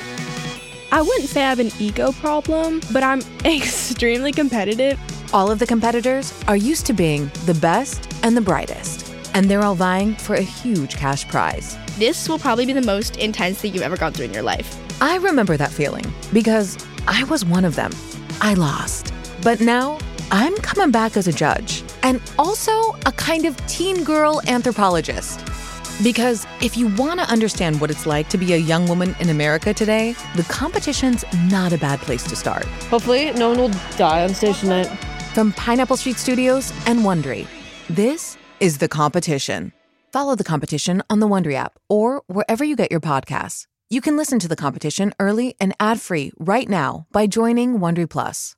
I wouldn't say I have an ego problem, but I'm extremely competitive. All of the competitors are used to being the best and the brightest, and they're all vying for a huge cash prize. This will probably be the most intense thing you've ever gone through in your life. I remember that feeling because I was one of them. I lost. But now I'm coming back as a judge and also a kind of teen girl anthropologist. Because if you want to understand what it's like to be a young woman in America today, the competition's not a bad place to start. Hopefully, no one will die on stage tonight. From Pineapple Street Studios and Wondery, this is The Competition. Follow The Competition on the Wondery app or wherever you get your podcasts. You can listen to The Competition early and ad-free right now by joining Wondery Plus.